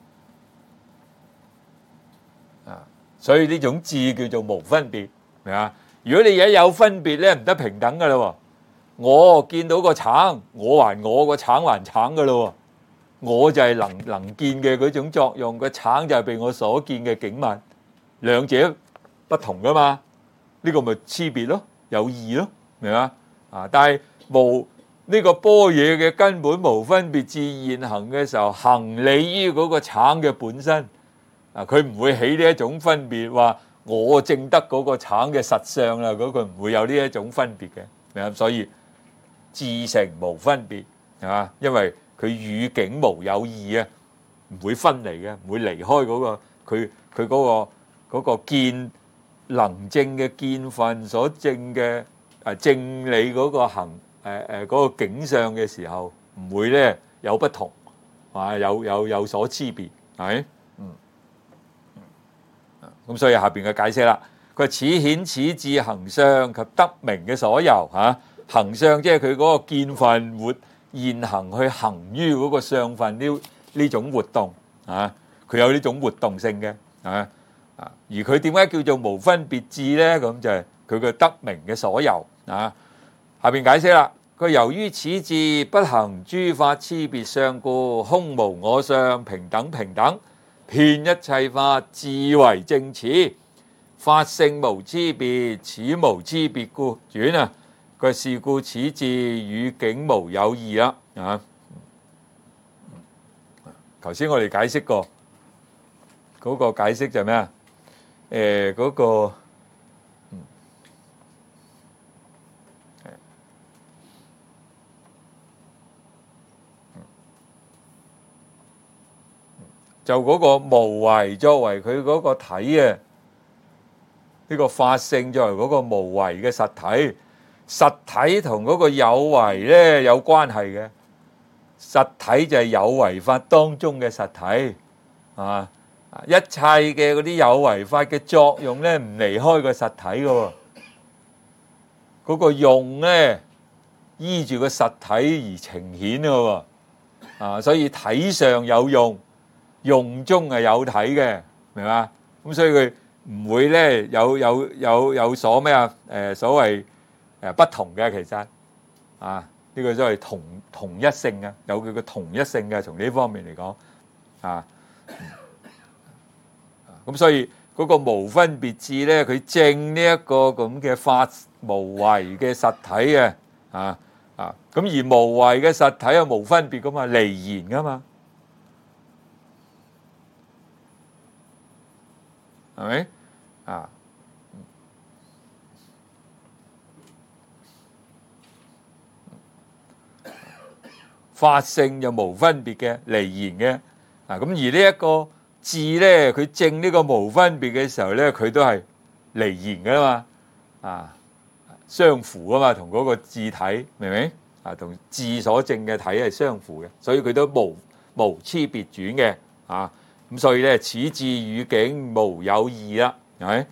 所以呢種智叫做無分別，明嘛？如果你一有分別咧，唔得平等噶啦。我見到個橙，我還我個橙還橙噶啦。我就係能見嘅嗰種作用，個橙就係被我所見嘅景物，兩者不同噶嘛。呢個咪差別咯，有異咯，明嘛？但係呢個般若嘅根本無分別智現行嘅時候，行理於嗰個橙嘅本身。佢唔會起呢一種分別，話我證得嗰個橙嘅實相啦，嗰個唔會有呢一種分別嘅，明嘛？所以自成無分別因為佢與境無有異唔會分離嘅，唔會離開嗰個佢嗰個見能證嘅見分所證嘅正理嗰個嗰個境相嘅時候，唔會咧有不同有所差別，係咁所以下邊嘅解釋啦，佢話此顯此智行相及得名嘅所由行相即係佢嗰個見分現行去行於嗰個相分呢種活動佢有呢種活動性嘅而佢點解叫做無分別智咧？咁就係佢嘅得名嘅所由下邊解釋啦，佢由於此智不行諸法差別相故，空無我相，平等，遍一切法，自為正此，法性無差別，此無差別故轉佢是故此智與境無有異啦頭先我哋解釋過嗰個解釋就係咩嗰個就嗰個無為作為佢嗰個體呢個法性作為嗰個無為嘅實體，實體同嗰個有為咧有關係嘅。實體就係有為法當中嘅實體一切嘅嗰啲有為法嘅作用咧唔離開個實體嘅嗰個用咧依住個實體而呈現嘅所以體上有用，用中係有體嘅，明嘛？咁所以佢唔會咧有所咩所謂不同嘅，其實呢個都係同一性有佢嘅同一性嘅，從呢方面嚟講咁所以嗰個無分別智咧，佢證呢一個咁嘅法無為嘅實體咁而無為嘅實體係無分別噶嘛，離言噶嘛，係咪法性就無分別嘅離言嘅咁而呢一個智咧，佢證呢個無分別嘅時候咧，佢都係離言噶嘛相符啊嘛，同嗰個智體明唔明同智所證嘅體係相符嘅，所以佢都無差別轉嘅咁所以咧，此智與境無有異啦，係咪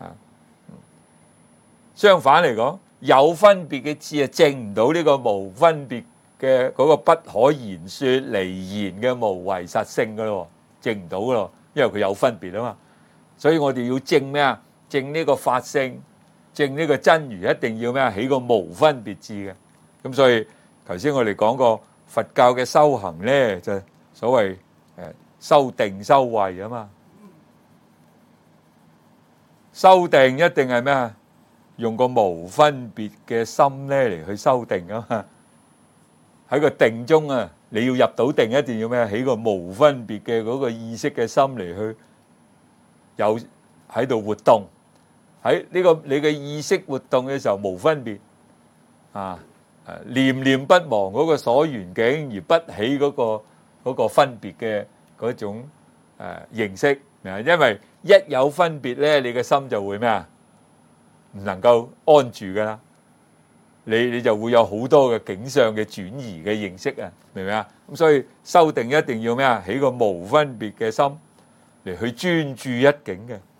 相反嚟講，有分別嘅智證唔到呢個無分別嘅嗰個不可言說離言嘅無為實性噶咯，證唔到噶咯，因為佢有分別啊嘛。所以我哋要證咩證呢個法性，證呢個真如，一定要咩起個無分別智嘅。咁所以頭先我哋講過佛教嘅修行咧，就所謂修定修慧啊嘛。修定一定係咩啊？用個無分別嘅心咧嚟去修定啊嘛。喺個定中啊，你要入到定，一定要咩？起個無分別嘅嗰個意識嘅心嚟去有喺度活動。喺呢個你嘅意識活動嘅時候，無分別啊，念念不忘嗰個所緣境，而不起嗰個分別嘅嗰種形式。因為一有分別咧，你嘅心就會咩啊？唔能夠安住噶啦，你就會有好多嘅境相嘅轉移嘅認識啊，明唔明啊？咁所以修定一定要咩啊？起個無分別嘅心嚟去專注一境嘅，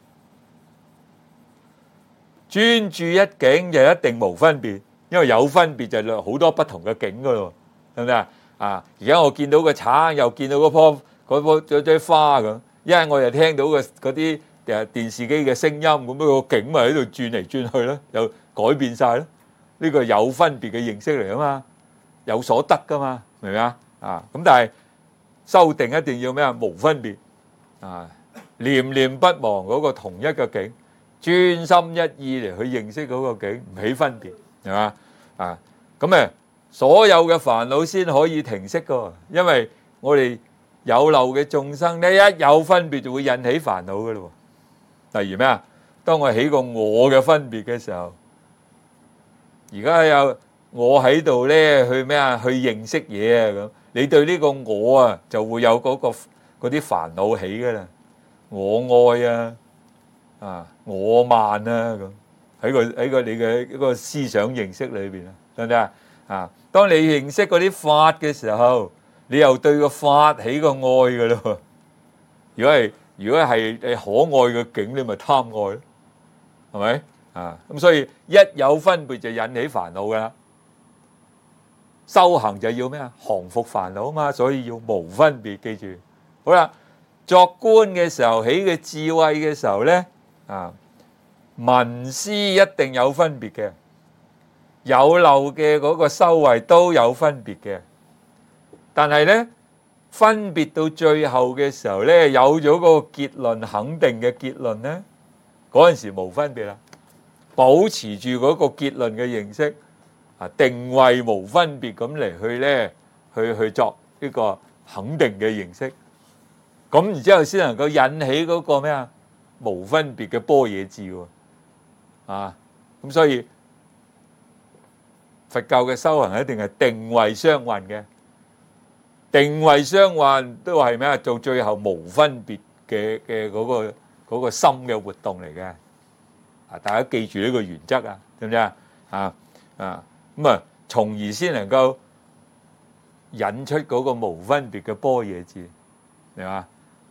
專注一境就一定無分別，因為有分別就好多不同嘅境噶咯，係咪啊？啊！而家我見到個橙，又見到嗰朵花咁。因為我又聽到嗰啲電視機嘅聲音，咁個景咪喺度轉嚟轉去咯，又改變晒咯。呢個有分別嘅認識嚟啊嘛，有所得噶嘛，明唔明啊？啊，咁但係修定一定要咩啊？無分別啊，念念不忘嗰個同一個境，專心一意嚟去認識嗰個境，唔起分別，係嘛？啊，咁所有嘅煩惱先可以停息噶，因為我哋有漏嘅眾生咧，一有分別就會引起煩惱嘅咯。例如咩啊？當我起個我嘅分別嘅時候，而家有我喺度咧，去咩啊？去認識嘢啊咁。你對呢個我啊，就會有嗰啲煩惱起嘅啦。我愛啊，我慢啊咁，喺個你嘅一個思想認識裏邊啊，得唔得啊？啊，當你認識嗰啲法嘅時候，你又對個法起個愛嘅咯。如果係可愛嘅境，你咪貪愛咯，係咪啊？咁所以一有分別就引起煩惱噶啦。修行就要咩啊？降伏煩惱啊嘛，所以要無分別。記住，好啦，作觀嘅時候，起嘅智慧嘅時候咧，啊，聞思一定有分別嘅，有漏嘅嗰個修慧都有分別嘅。但係咧，分別到最後嘅時候咧，有咗個結論，肯定嘅結論咧，嗰陣時無分別啦。保持住嗰個結論嘅認識啊，定位無分別咁嚟去咧，去作呢個肯定嘅認識。咁然之後先能夠引起嗰個咩啊？無分別嘅般若智喎。啊，咁所以佛教嘅修行一定係定位相運嘅。定位相運都係咩啊？做最後無分別嘅嗰個心嘅活動嚟嘅。啊，大家記住呢個原則啊，知唔知啊？咁啊，從而先能夠引出嗰個無分別嘅般若智，明嘛？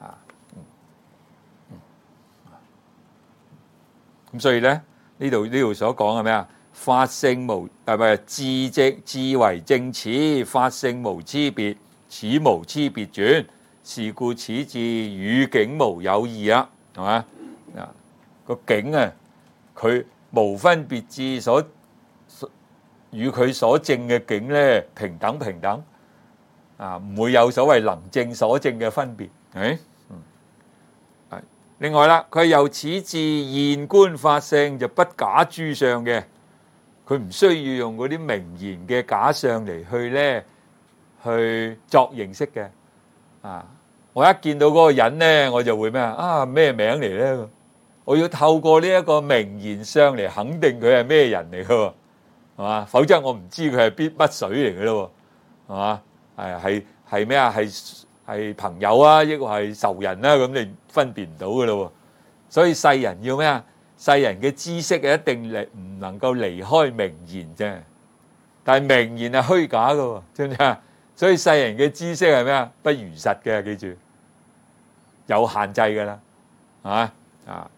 咁所以咧，呢度所講係咩啊？法性無智為正始，法性無差別。此無差別轉，是故此智與境無有異啊，係嘛？啊，個境啊，佢無分別智與佢所證嘅境咧平等啊，唔會有所謂能證所證嘅分別，係另外啦，佢由此智現觀法性就不假諸相嘅，佢唔需要用嗰啲名言嘅假相嚟去咧。去作認識嘅啊！我一見到嗰個人咧，我就會咩啊？咩名嚟咧？我要透過呢一個名言相嚟肯定佢係咩人嚟嘅，係嘛？否則我唔知佢係乜水嚟嘅咯，係嘛？係咩啊？係朋友啊，抑或係仇人啊？咁你分辨唔到嘅咯。所以世人要咩啊？世人嘅知識一定唔能夠離開名言啫。但係名言係虛假嘅，知唔知啊？所以世人嘅知識係咩啊？不如實嘅，記住有限制㗎啦，係嘛啊？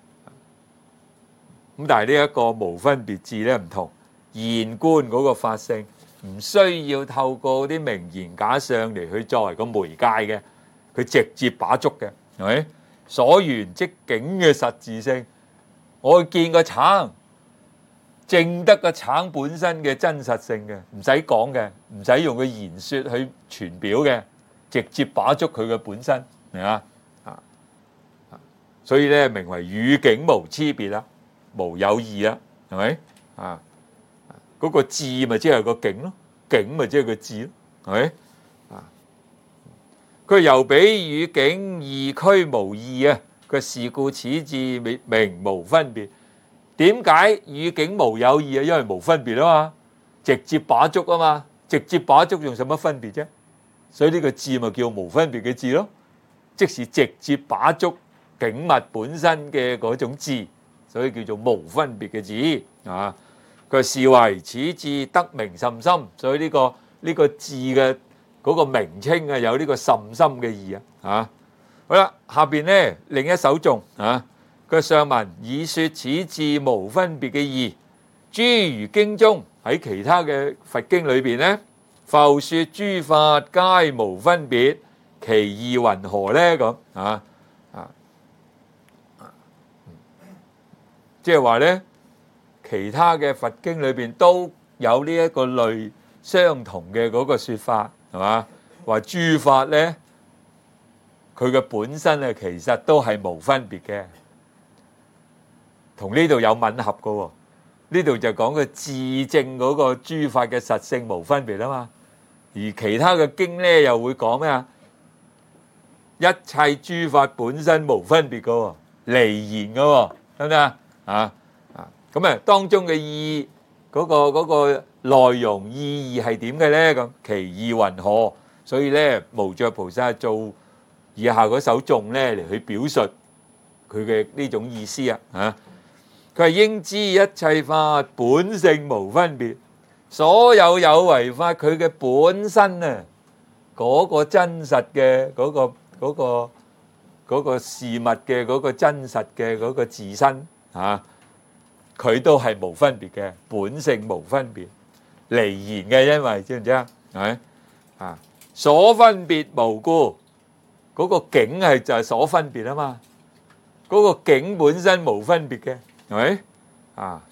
咁但係呢一個無分別智咧唔同，現觀嗰個法性唔需要透過啲名言假相嚟去作為個媒介嘅，佢直接把捉嘅，係咪？所緣即境嘅實質性，我見個橙證得個橙本身嘅真實性嘅，唔使講嘅，唔使用個言説去傳表嘅，直接把捉佢嘅本身，明嘛？所以咧名為與境無差別啦，無有異啦，係咪？嗰個智咪即係個境咯，境咪即係個智咯，係咪？佢由彼與境異區無異啊！佢是故此智名無分別。點解與境無有異啊？因為無分別啊嘛，直接把捉啊嘛，直接把捉用什麼分別啫？所以呢個智咪叫無分別嘅智咯，即是直接把捉境物本身嘅嗰種智，所以叫做無分別嘅智啊。佢是為此智得名甚深，所以呢個智嘅嗰個名稱啊，有呢個甚深嘅義啊。好啦，下邊咧另一首頌啊，佢上文以說此智無分別嘅義，諸如經中喺其他嘅佛經裏邊咧，復說諸法皆無分別，其義云何咧？咁即係話咧，其他嘅佛經裏邊都有呢一個類相同嘅嗰個說法，係嘛？話諸法咧，佢嘅本身啊，其實都係無分別嘅，同呢度有吻合嘅。呢度就講嘅自證嗰個諸法嘅實性無分別啊嘛。而其他嘅經咧又會講咩啊？一切諸法本身無分別嘅，離言嘅，得唔得啊？咁啊，當中嘅意嗰個內容意義係點嘅咧？咁其義云何？所以咧，無著菩薩做以下嗰首頌咧嚟去表述佢嘅呢種意思啊！佢係應知一切法本性無分別，所有有為法佢嘅本身啊，嗰個真實嘅嗰個事物嘅嗰個真實嘅嗰個自身啊，佢都係無分別嘅，本性無分別，離言嘅，因為知唔知啊？係啊，所分別無故，嗰個境係就係所分別啊嘛，嗰個境本身無分別嘅，係咪啊？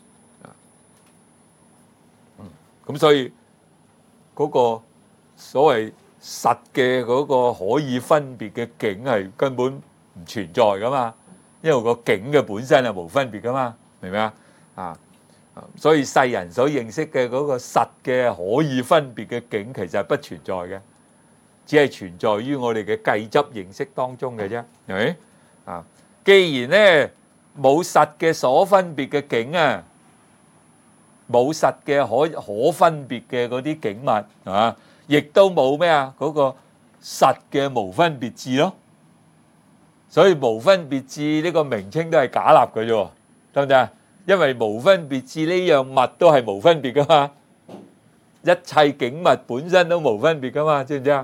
咁所以嗰個所謂實嘅嗰個可以分別嘅境係根本唔存在噶嘛，因為個境嘅本身係無分別噶嘛，明唔明啊？所以世人所認識嘅嗰個實嘅可以分別嘅境，其實係不存在嘅，只係存在於我哋嘅計執認識當中嘅啫，係咪啊？既然咧冇實嘅所分別嘅境啊，冇實嘅可分別嘅嗰啲境物，係嘛？亦都冇咩啊？嗰個實嘅無分別智咯，所以無分別智呢個名稱都係假立嘅啫，得唔得啊？因為無分別智呢樣物都係無分別噶嘛，一切境物本身都無分別噶嘛，知唔知啊？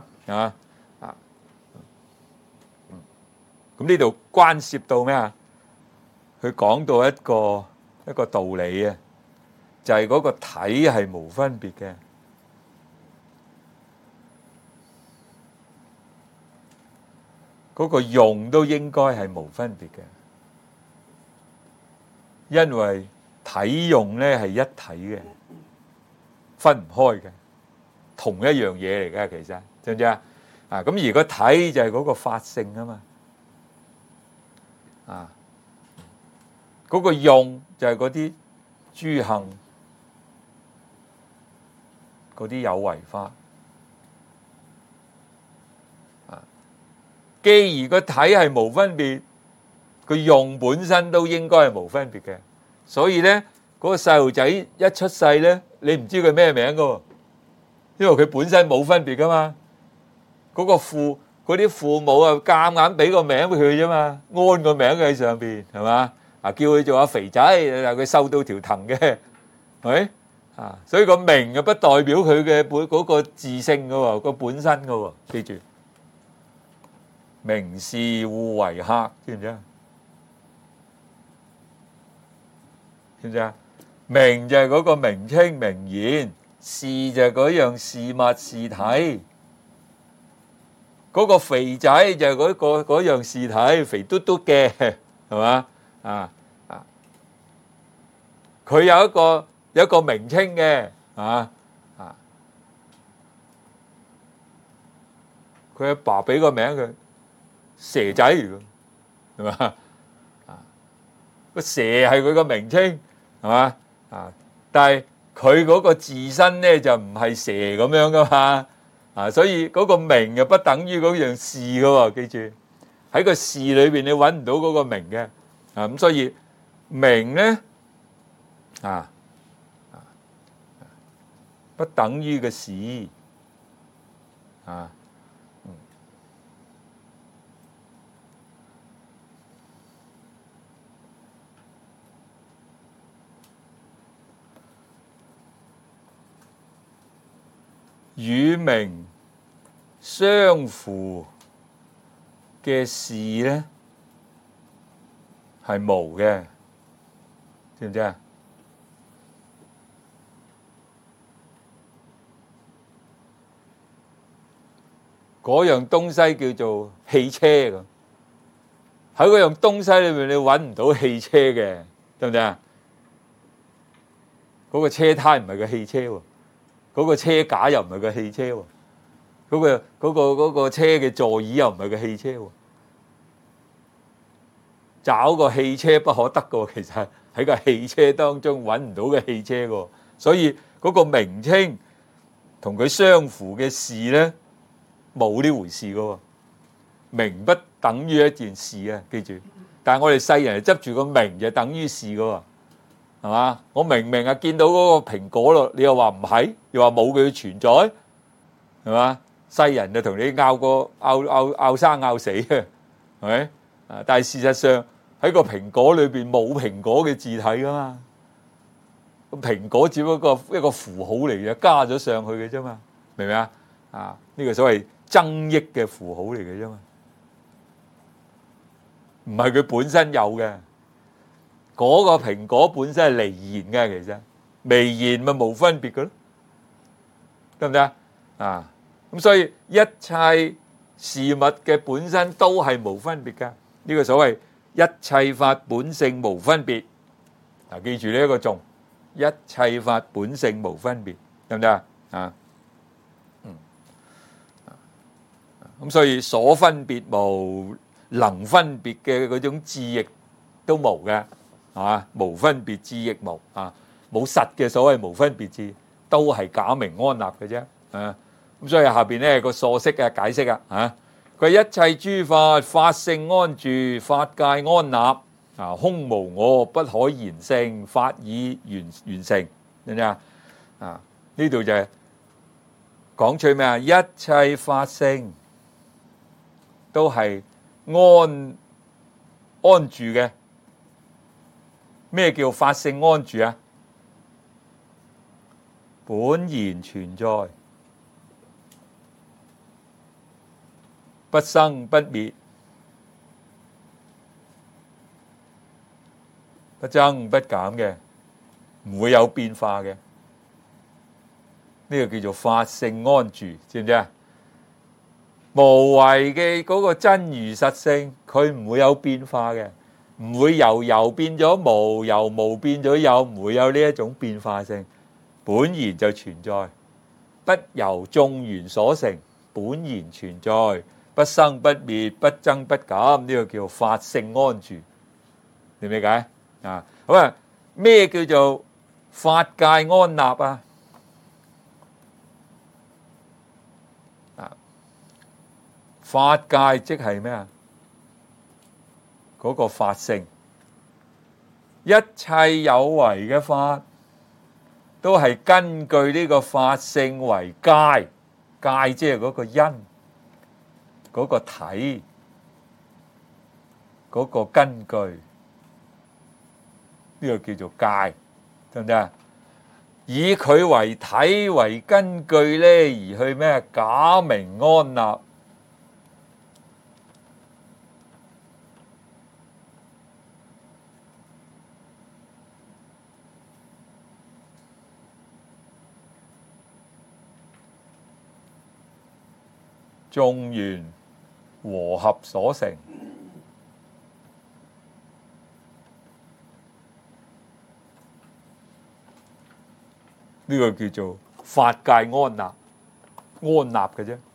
咁呢度關涉到咩啊？佢講到一個道理啊，就係嗰個體係無分別嘅，嗰個用都應該係無分別嘅。因為體用咧係一體嘅，分唔開嘅，同一樣嘢嚟嘅，其實知唔知啊？咁而個體就係嗰個法性啊嘛，嗰個用就係嗰啲諸行嗰啲有為法。既然個體係無分別，個用本身都應該係無分別嘅，所以咧嗰個細路仔一出世咧，你唔知佢咩名噶，因為佢本身冇分別噶嘛。嗰啲父母啊，夾硬俾個名俾佢啫嘛，安個名喺上邊，係嘛？叫佢做阿肥仔，但佢瘦到條藤嘅，係咪？所以個名啊不代表佢嘅嗰個自性噶喎，個本身噶喎，記住，名是互為客，知唔知啊？知唔知啊？名就係嗰個名稱名言，事就係嗰樣事物事體，嗰個肥仔就係嗰樣事體，肥嘟嘟嘅，係嘛？佢有一個有一個名稱嘅，佢阿爸俾個名佢蛇仔嚟嘅，係嘛？個蛇係佢個名稱，係嘛？但係佢嗰個自身咧就唔係蛇咁樣噶嘛，所以嗰個名又不等於嗰樣事㗎喎，記住喺個事裏邊你揾唔到嗰個名嘅，咁所以名咧不等於個事與名相符嘅事咧係無嘅，知唔知啊？嗰樣東西叫做汽車咁，喺嗰樣東西裏面你揾唔到汽車嘅，得唔得啊？嗰個車胎唔係個汽車喎。嗰個車架又唔係個汽車喎，嗰個車嘅座椅又唔係個汽車喎，找個汽車不可得嘅喎，其實喺個汽車當中揾唔到嘅汽車嘅，所以嗰個名稱同佢相符嘅事咧冇呢回事嘅喎，名不等於一件事啊，記住。但係我哋世人係執住個名就等於事嘅喎。係嘛？我明明啊見到嗰個蘋果咯，你又話唔係，又話冇佢存在，係嘛？世人就同你拗生拗死嘅，係咪？但係事實上喺個蘋果裏邊冇蘋果嘅字體噶嘛，咁蘋果只不過一個符號嚟嘅，加咗上去嘅啫嘛，明唔明啊？呢個所謂增益嘅符號嚟嘅啫嘛，唔係佢本身有嘅。嗰個蘋果本身係離言嘅，其實微言咪冇分別嘅咯，得唔得啊？咁所以一切事物嘅本身都係無分別嘅，呢個所謂一切法本性無分別。記住呢一個重，一切法本性無分別，得唔得啊？咁所以所分別無，能分別嘅嗰種智亦都無嘅。無分別智亦無冇實嘅所謂無分別智，都係假名安立嘅啫。咁所以下邊咧個疏釋嘅解釋佢一切諸法法性安住，法界安立，空無我，不可言性，法已完成，知唔知啊？呢度就係講出咩啊？一切法性都係安住嘅。咩叫法性安住啊？本然存在，不生不滅，不增不減嘅，唔會有變化嘅。呢個叫做法性安住，知唔知啊？無為嘅嗰個真如實性，佢唔會有變化嘅。唔會由有變咗無，由無變咗有，唔會有呢一種變化性，本然就存在，不由眾緣所成，本然存在，不生不滅，不增不減，呢個叫法性安住，明唔明解？咁咩叫做法界安立啊？法界即係咩啊？嗰個法性，一切有為嘅法都係根據呢個法性為界，界即係嗰個因，嗰個體，嗰個根據，呢個叫做界，得唔得啊？以佢為體為根據咧，而去咩假名安立。眾緣和合所成， 呢個叫做法界安立，安立嘅啫。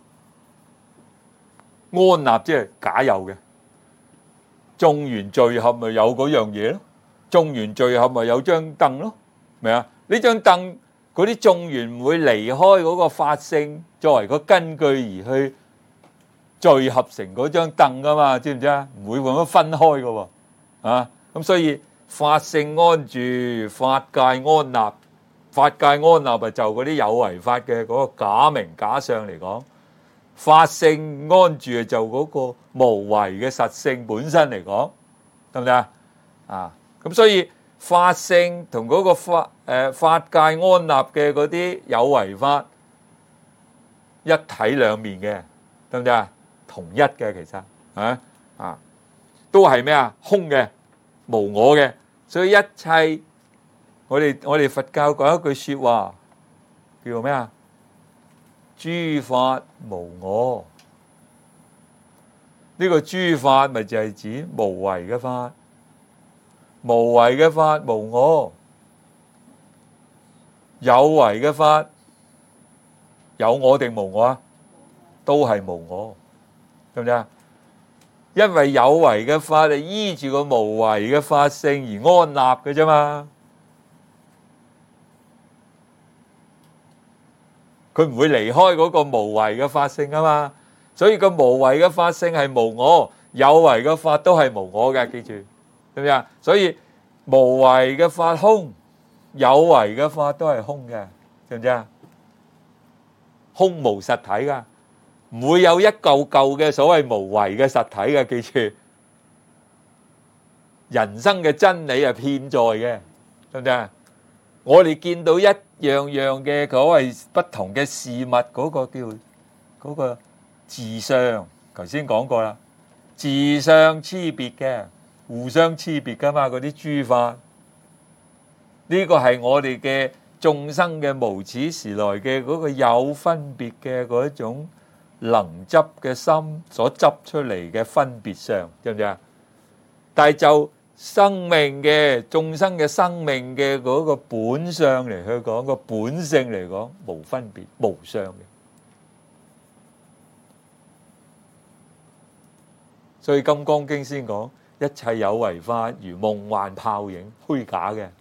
安立即係假有嘅，種完聚合咪有嗰樣嘢咯，種完聚合咪有張凳咯，明啊？呢張凳嗰啲種完唔會離開嗰個法性作為個根據而去聚合成嗰張凳噶嘛，知唔知啊？唔會咁樣分開噶喎，啊咁所以法性安住，法界安立，法界安立啊就嗰啲有為法嘅嗰個假名假相嚟講。法性安住就嗰個無為嘅實性本身嚟講，得唔得啊？啊，咁所以法性同嗰個法界安立嘅嗰啲有為法一體兩面嘅，得唔得啊？同一嘅其實都係咩啊？空嘅、無我嘅，所以一切我哋佛教講一句說話叫做咩啊？諸法無我，呢個諸法咪就係指無為嘅法，無為嘅法無我，有為嘅法有我定無我啊？都係無我，得唔得啊？因為有為嘅法係依住個無為嘅法性而安立嘅啫嘛。佢唔會離開嗰個無為嘅法性啊嘛，所以個無為嘅法性係無我，有為嘅法都係無我嘅，記住，係咪啊？所以無為嘅法空，有為嘅法都係空嘅，知唔知啊？空無實體噶，唔會有一嚿嚿嘅所謂無為嘅實體嘅，記住。人生嘅真理係遍在嘅，知唔知啊？我哋見到一樣樣嘅所謂不同嘅事物，嗰個叫嗰個自相，頭先講過啦，自相差別嘅，互相差別噶嘛，嗰啲諸法，呢個係我哋嘅眾生嘅無始時來嘅嗰個有分別嘅嗰一種能執嘅心所執出嚟嘅分別相，知唔知啊？但係就生命嘅眾生嘅生命嘅嗰個本相嚟去講，個本性嚟講，無分別無相嘅。所以《金剛經》先講一切有為法如夢幻泡影，虛假嘅，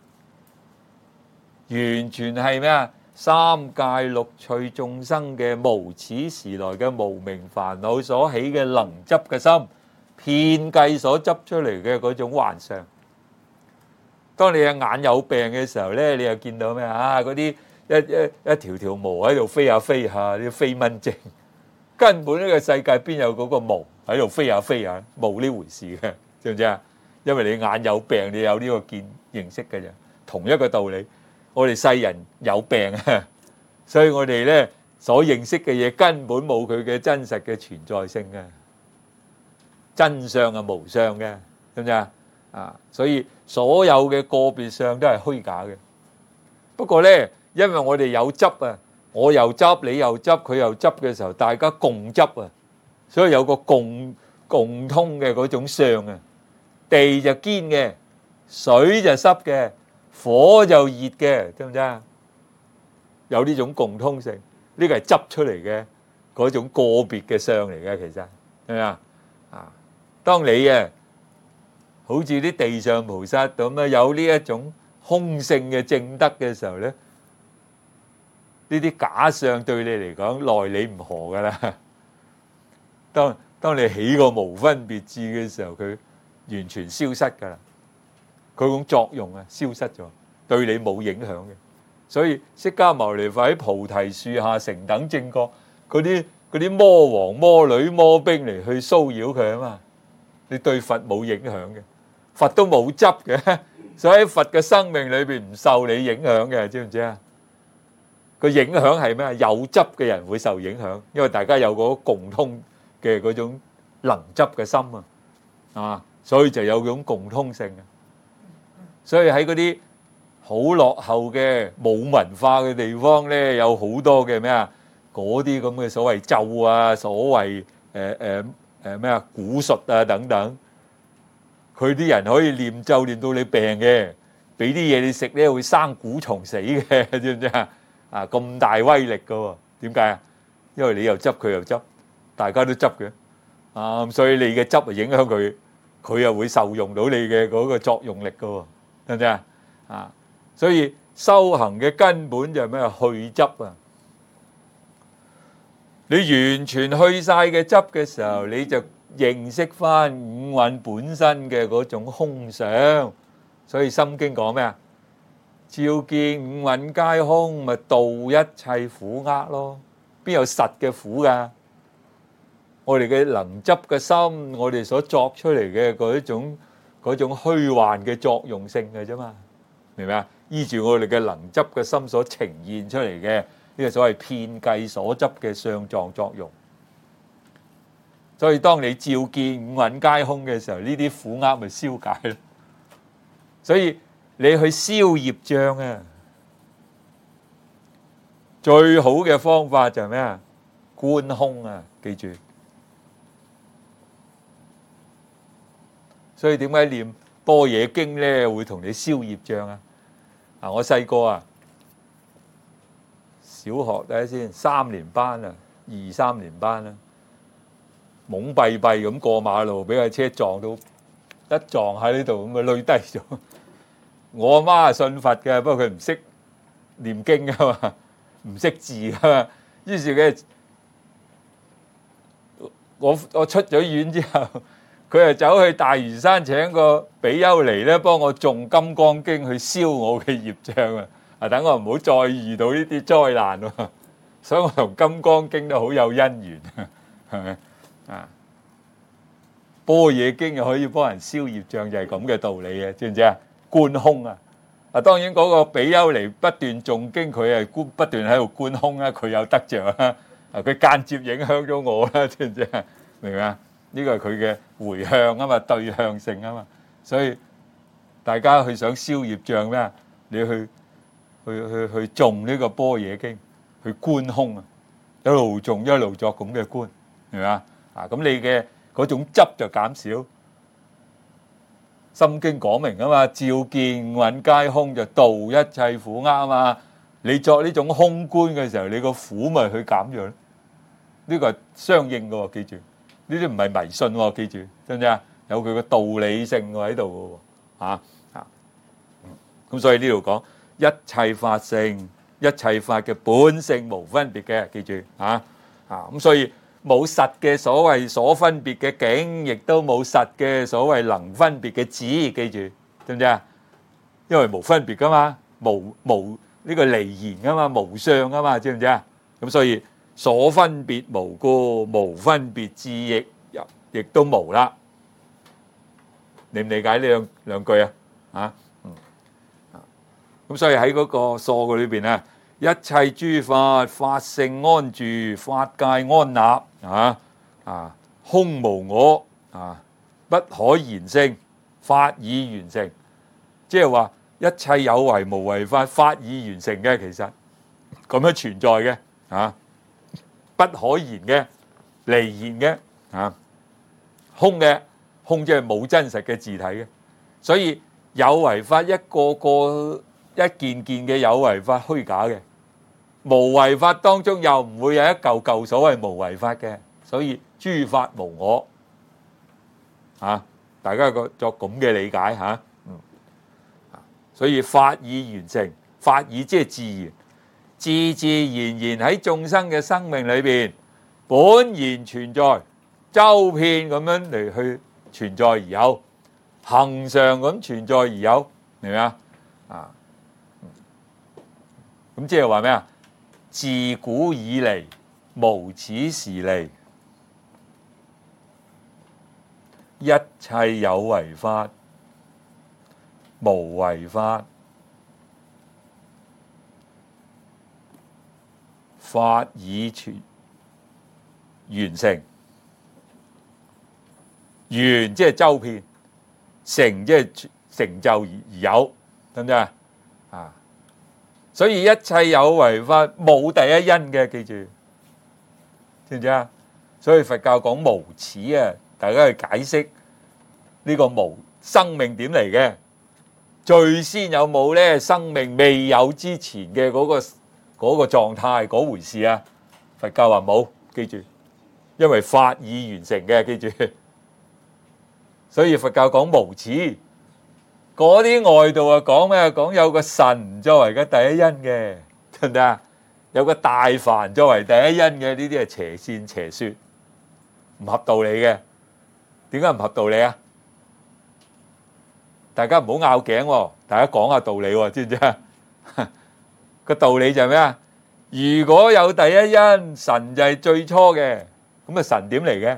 完全係咩啊？三界六趣眾生嘅無始時來嘅無明煩惱所起嘅能執嘅心，遍計所執出嚟嘅嗰種幻象。當你嘅眼有病嘅時候咧，你又見到咩啊？嗰啲一條條毛喺度飛下飛下，啲飛蚊症。根本呢個世界邊有嗰個毛喺度飛下飛下，冇呢回事嘅，知唔知啊？因為你眼有病，你有呢個認識嘅啫。同一個道理，我哋世人有病啊，所以我哋咧所認識嘅嘢根本冇佢嘅真實嘅存在性嘅，真相係無相嘅，知唔知啊？所以所有嘅個別相都係虛假嘅。不過咧，因為我哋有執啊。我又執，你又執，佢又執嘅時候，大家共執啊，所以有個共通嘅嗰種相啊。地就堅嘅，水就濕嘅，火就熱嘅，知唔知啊？有呢種共通性，呢個係執出嚟嘅嗰種個別嘅相嚟嘅，其實係咪啊？當你好似啲地上菩薩咁有呢一種空性嘅正德嘅時候咧。呢啲假相對你嚟講奈你唔何噶啦。當你起個無分別智嘅時候，佢完全消失噶啦，佢種作用消失咗，對你冇影響嘅。所以釋迦牟尼佛喺菩提樹下成等正覺，嗰啲魔王魔女魔兵嚟去騷擾佢啊嘛，你對佛冇影響嘅，佛都冇執嘅，所以喺佛嘅生命裏邊唔受你影響嘅，知唔知啊？個影響係咩？有執嘅人會受影響，因為大家有個共通嘅嗰種能執嘅心啊，所以就有種共通性啊。所以喺嗰啲好落後嘅冇文化嘅地方咧，有好多嘅咩啊，嗰啲咁嘅所謂咒啊，所謂咩啊蠱術啊等等，佢啲人可以念咒念到你病嘅，俾啲嘢你食咧會生蠱蟲死嘅，知唔知啊？ 咁大威力噶喎？點解啊？因為你又執，佢又執，大家都執嘅所以你嘅執影響佢，佢又會受用到你嘅嗰個作用力噶喎，得唔得啊？所以修行嘅根本就係咩？去執啊！你完全去晒嘅執嘅時候，你就認識翻五蘊本身嘅嗰種空相。所以《心經》講咩啊？照見五蘊皆空，咪度一切苦厄咯。邊有實嘅苦噶？我哋嘅能執嘅心，我哋所作出嚟嘅嗰種虛幻嘅作用性嘅啫嘛，明唔明啊？依住我哋嘅能執嘅心所呈現出嚟嘅呢個所謂遍計所執嘅相狀作用。所以當你照見五蘊皆空嘅時候，呢啲苦厄咪消解咯。所以你去消業障啊，最好嘅方法就係咩啊？觀空啊，記住。所以點解念般若經咧會同你消業障啊？我細個小學睇下先，3年班啊，2、3年班啦，懵閉閉咁過馬路，俾架車撞到，一撞喺呢度咁啊，累低咗。我阿媽係信佛嘅，不過佢唔識念經啊嘛，唔識字啊嘛，於是佢我出咗院之後，佢就走去大嶼山請個比丘尼咧，幫我誦《金剛經》去消我嘅業障啊！等我唔好再遇到呢啲災難喎。所以我同《金剛經》都好有因緣，係咪啊？般若經又可以幫人消業障，就係咁嘅道理嘅，知唔知啊？觀空啊！當然嗰個比丘尼不斷誦經，佢係不斷喺度觀空啊，佢有得着啊！佢間接影響咗我啦，知唔知啊？明唔明啊？呢個係佢嘅回向啊嘛，對向性啊嘛，所以大家去想消業障咩？你去誦呢個般若經，去觀空啊，一路誦一路作咁嘅觀，明唔明啊？咁你嘅嗰種執就減少。心經講明啊嘛，照見五蘊皆空就度一切苦厄啊嘛。你作呢種空觀嘅時候，你個苦咪去減咗咯。呢個係相應嘅喎，記住。呢啲唔係迷信喎，記住，知唔知啊？有佢個道理性喺度嘅喎，咁所以呢度講一切法性，一切法嘅本性無分別嘅，記住咁所以冇實嘅所謂所分別嘅境，亦都冇實嘅所謂能分別嘅智，記住，知唔知啊？因為無分別噶嘛，無呢個離言噶嘛，無相噶嘛，知唔知啊？咁所以所分別無故，無分別智亦都無啦。理唔理解呢兩句啊？咁所以喺嗰個疏句裏邊啊，一切諸法法性安住，法界安立空無我不可言性，法已完成。即係話一切有為無為法，法已完成嘅，其實咁樣存在嘅不可言嘅、離言嘅空嘅，空即係冇真實嘅自體嘅。所以有為法一個個一件件嘅有為法虛假嘅，無為法當中又唔會有一嚿嚿所謂無為法嘅。所以諸法無我大家作咁嘅理解所以法已完成，法已即係自然，自自然然喺眾生嘅生命裏邊本然存在，周遍咁樣嚟去存在而有，恆常咁存在而有，明唔明啊？咁即係話咩啊？自古以嚟無始時離，一切有為法無為法，法已完成。完即係周遍，成即係成就而有，得唔得啊？所以一切有為法冇第一因嘅，記住，知唔知啊？所以佛教講無始啊，大家去解釋呢個無生命點嚟嘅。最先有冇咧？生命未有之前嘅嗰嗰個狀態嗰回事啊。佛教話冇，記住，因為法已完成嘅，記住。所以佛教講無始，嗰啲外道啊講咩？講有個神作為嘅第一因嘅，得唔得啊？有個大梵作為第一因嘅，呢啲係邪見邪說，唔合道理嘅。點解唔合道理啊？大家唔好拗頸喎，大家講下道理喎，知唔知啊？個道理就係咩啊？如果有第一因，神就係最初嘅，咁啊神點嚟嘅？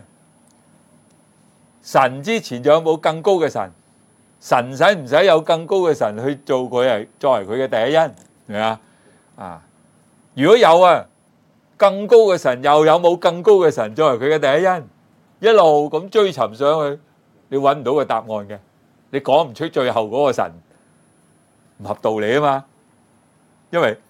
神之前仲有冇更高嘅神？神使唔使有更高嘅神去做佢係作為佢嘅第一因？係咪啊？啊，如果有啊，更高嘅神又有冇更高嘅神作為佢嘅第一因？一路咁追尋上去，你揾唔到個答案嘅，你講唔出最後嗰個神，唔合道理啊嘛。因為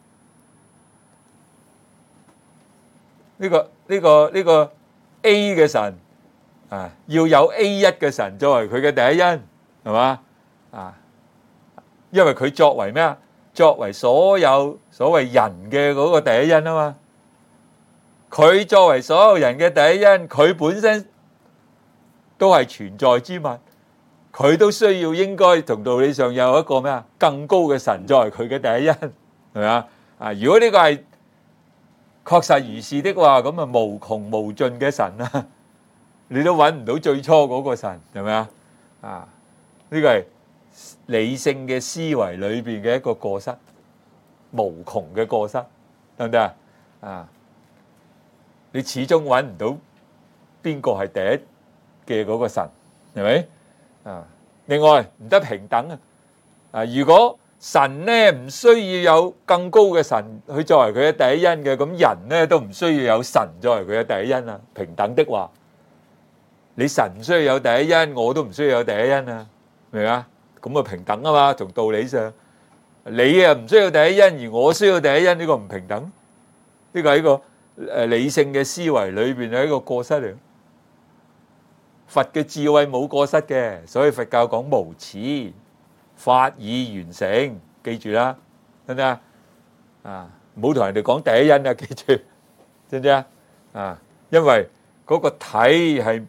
呢個 A 嘅神啊，要有 A1 嘅神作為佢嘅第一因，係嘛啊？因為佢作為咩啊？作為所有所謂人嘅嗰個第一因啊嘛。佢作為所有人嘅第一因，佢本身都係存在之物，佢都需要應該同道理上有一個咩啊？更高嘅神作為佢嘅第一因，係咪啊？啊，如果呢個係確實如是的話，咁啊無窮無盡嘅神啊，你都揾唔到最初嗰個神，係咪啊？啊，呢個係理性嘅思維裏邊嘅一個過失，無窮嘅過失，得唔得啊？啊，你始終揾唔到邊個係第一嘅嗰個神，係咪啊？另外唔得平等啊！啊，如果神咧唔需要有更高嘅神去作為佢嘅第一因嘅，咁人咧都唔需要有神作為佢嘅第一因啊！平等的話，你神唔需要有第一因，我都唔需要有第一因啊，明啊？咁啊平等啊嘛，從道理上，你啊唔需要第一因，而我需要第一因，呢個唔平等，呢個係一個理性嘅思維裏邊係一個過失嚟。佛嘅智慧冇過失嘅，所以佛教講無始，法已完成，記住啦，得唔得啊？啊，唔好同人哋講第一因啊，記住，知唔知啊？啊，因為嗰個體係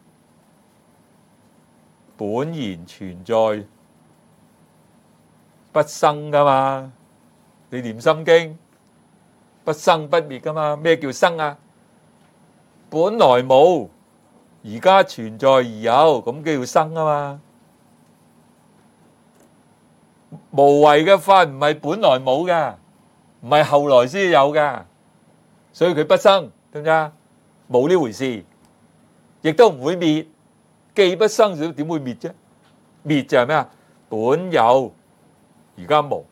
本然存在，不生噶嘛。你念心經，不生不滅噶嘛。咩叫生啊？本來冇，而家存在而有，咁叫生啊嘛。無為嘅法唔係本來冇嘅，唔係後來先有嘅，所以佢不生，得唔得啊？冇呢回事，亦都唔會滅。既不生，點會滅啫？滅就係咩啊？本有，而家無，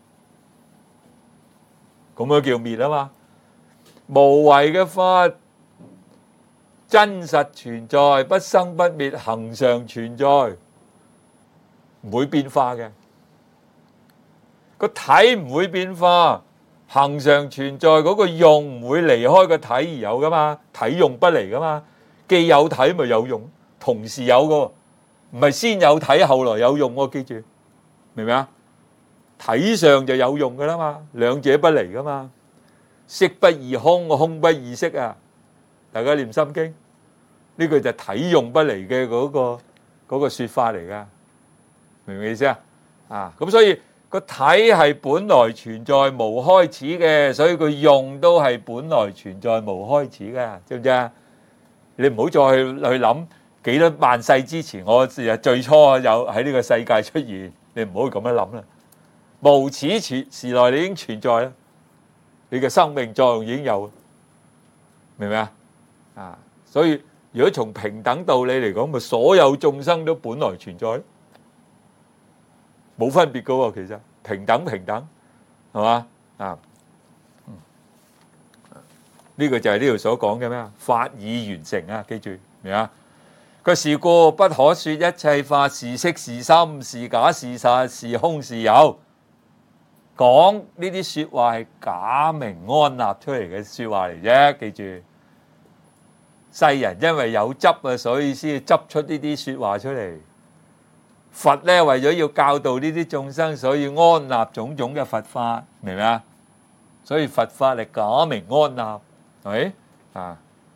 咁樣叫滅啊嘛。無為嘅法真實存在，不生不滅，恆常存在，唔會變化嘅。個體唔會變化，恆常存在，嗰個用唔會離開個體而有噶嘛，體用不離噶嘛。既有體咪有用，同時有個，唔係先有體後來有用喎，記住，明唔明啊？體上就有用噶啦嘛，兩者不離噶嘛。色不異空，空不異色啊！大家念心經，呢個就係體用不離嘅嗰個說法嚟噶，明唔明意思啊？啊，咁所以個體係本來存在無開始嘅，所以佢用都係本來存在無開始嘅，知唔知啊？你唔好再去諗幾多萬世之前我最初有喺呢個世界出現，你唔好咁樣諗啦。無始時來你已經存在啦，你嘅生命作用已經有，明唔明啊？啊，所以如果從平等道理嚟講，咪所有眾生都本來存在，冇分別噶喎。其實平等係嘛啊？呢個就係呢度所講嘅咩啊？法已完成啊！記住明啊？佢是故不可說一切法是色是心是假是實是空是有。講呢啲說話係假名安立出嚟嘅說話嚟啫，記住。世人因為有執啊，所以先執出呢啲說話出嚟。佛咧為咗要教導呢啲眾生，所以安立種種嘅佛法，明唔明啊？ 所以佛法係假名安立，係咪啊？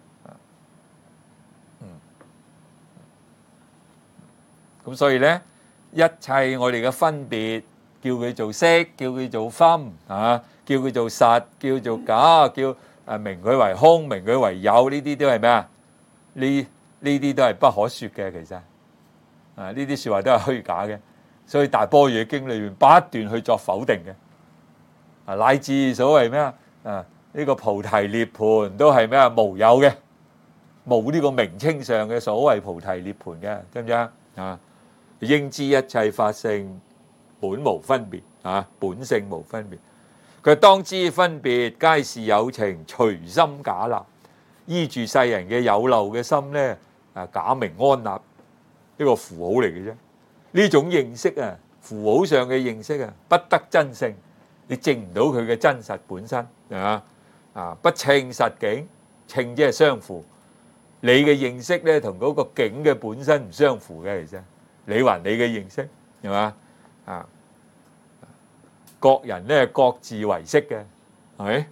咁所以咧，一切我哋嘅分別，叫佢做色，叫佢做分啊，叫佢做實，叫做假，叫名佢為空，名佢為有，呢啲都係咩啊？呢啲都係不可說嘅，其實啊，呢啲說話都係虛假嘅。所以大般若經裏面不斷去作否定嘅，啊，乃至所謂咩啊？呢個菩提涅槃都係咩啊？無有嘅，冇呢個名稱上嘅所謂菩提涅槃嘅，知唔知啊？應知一切法性本無分別啊，本性無分別。佢當知分別皆是有情隨心假立，依住世人嘅有漏嘅心咧，假名安立，一個符號嚟嘅啫。呢種認識啊，符號上嘅認識啊，不得真性，你證唔到佢嘅真實本身不稱實境，稱即係相符。你嘅認識咧，同嗰個境嘅本身唔相符嘅，其實你還你嘅認識係嘛啊？各人咧各自為識嘅，係咪？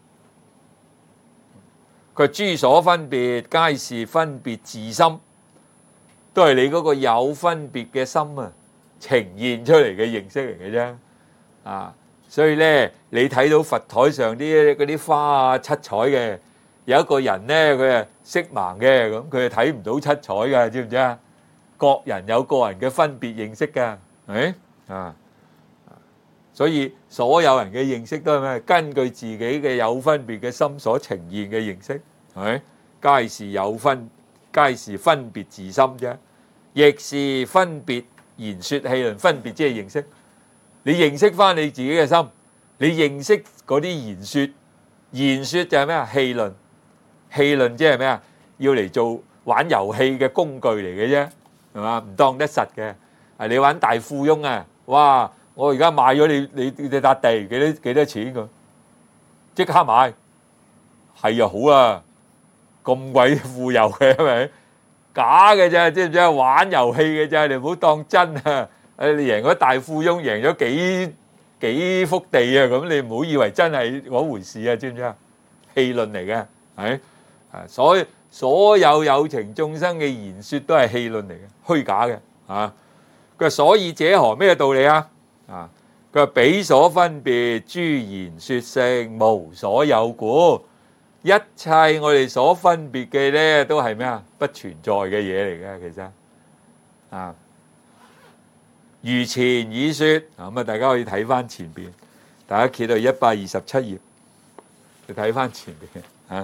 佢諸所分別，皆是分別自心，都係你嗰個有分別嘅心啊，呈現出嚟嘅認識嚟嘅啫。啊，所以咧，你睇到佛台上啲嗰啲花啊七彩嘅，有一個人咧，佢係色盲嘅，咁佢係睇唔到七彩嘅，知唔知啊？各人有個人嘅分別認識嘅，係咪啊？所以所有人嘅認識都係咩？根據自己嘅有分別嘅心所呈現嘅認識，係咪？皆是分別自心啫，亦是分別言說戲論。分別即係認識，你認識翻你自己嘅心，你認識嗰啲言說，言說就係咩啊？戲論，戲論即係咩啊？要嚟做玩遊戲嘅工具嚟嘅啫，係嘛？唔當得實嘅。你玩大富翁啊，哇！我而家買咗你笪地幾多錢㗎？即刻買，係啊好啊，咁鬼富有嘅係咪？假嘅啫，知唔知啊？玩遊戲嘅啫，你唔好當真啊！你贏咗大富翁，贏咗幾幅地啊！咁你唔好以為真係嗰回事啊！知唔知啊？戲論嚟嘅，係所有有情眾生嘅言說都係戲論嚟嘅，虛假嘅啊！佢話所以者何？咩道理啊？佢話彼所分別諸言說性無所有故，一切我哋所分別嘅咧都係咩啊？不存在嘅嘢嚟嘅，其實如前已說，咁大家可以睇翻前邊，大家揭到127頁，你睇翻前邊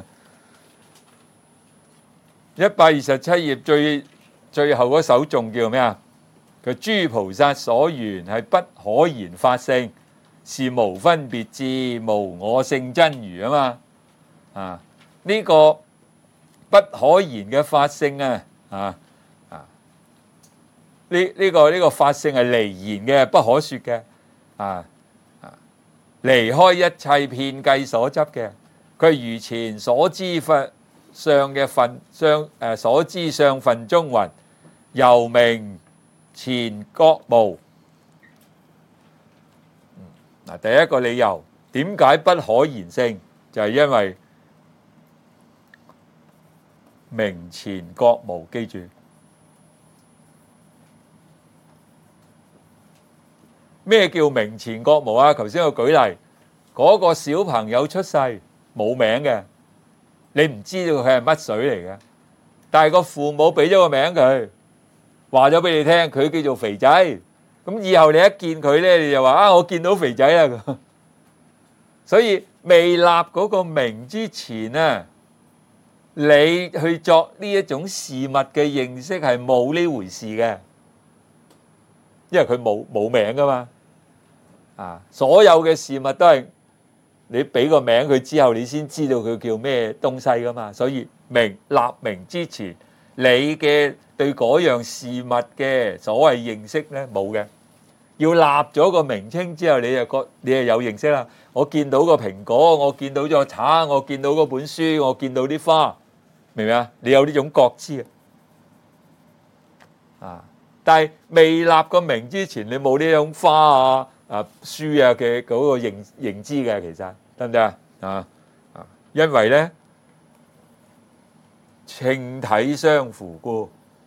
127頁最後嗰首頌叫咩啊？佢諸菩薩所緣係不可言法性，是無分別智，無我性真如啊嘛。呢個不可言嘅法性呢個法性係離言嘅，不可說嘅離開一切遍計所執嘅。佢如前所知法相嘅分相所知相分中云，由名前覺無。第一個理由，點解不可言性？就係因為名前覺無。記住咩叫名前覺無啊？頭先我舉例，嗰個小朋友出世冇名嘅，你唔知道佢係乜水嚟嘅，但係個父母俾咗個名佢，話咗俾你聽，佢叫做肥仔。咁以後你一見佢咧，你就話我見到肥仔啦。所以未立嗰個名之前啊，你去作呢一種事物嘅認識係冇呢回事嘅，因為佢冇名噶嘛。所有嘅事物都係你俾個名佢之後，你先知道佢叫咩東西噶嘛。所以立名之前，你嘅對嗰樣事物嘅所謂認識咧冇嘅，要立咗個名稱之後，你就有認識啦。我見到個蘋果，我見到咗橙，我見到嗰本書，我見到啲花，明唔明啊？你有呢種覺知但係未立個名之前，你冇呢種花書嘅嗰個認知嘅，其實得唔得啊？因為咧稱體相符故，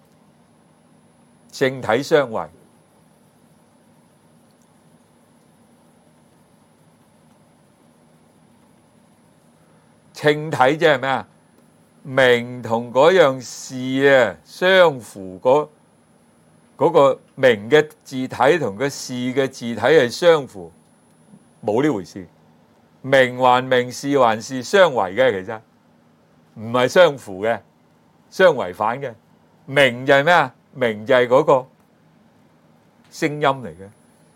性體相違。稱體即係咩啊？名同嗰樣事啊相符，嗰個名嘅字體同個事嘅字體係相符，冇呢回事。名還名，事還事，相違嘅，其實唔係相符嘅，相違反嘅。名就係咩啊？名就係嗰個聲音嚟嘅，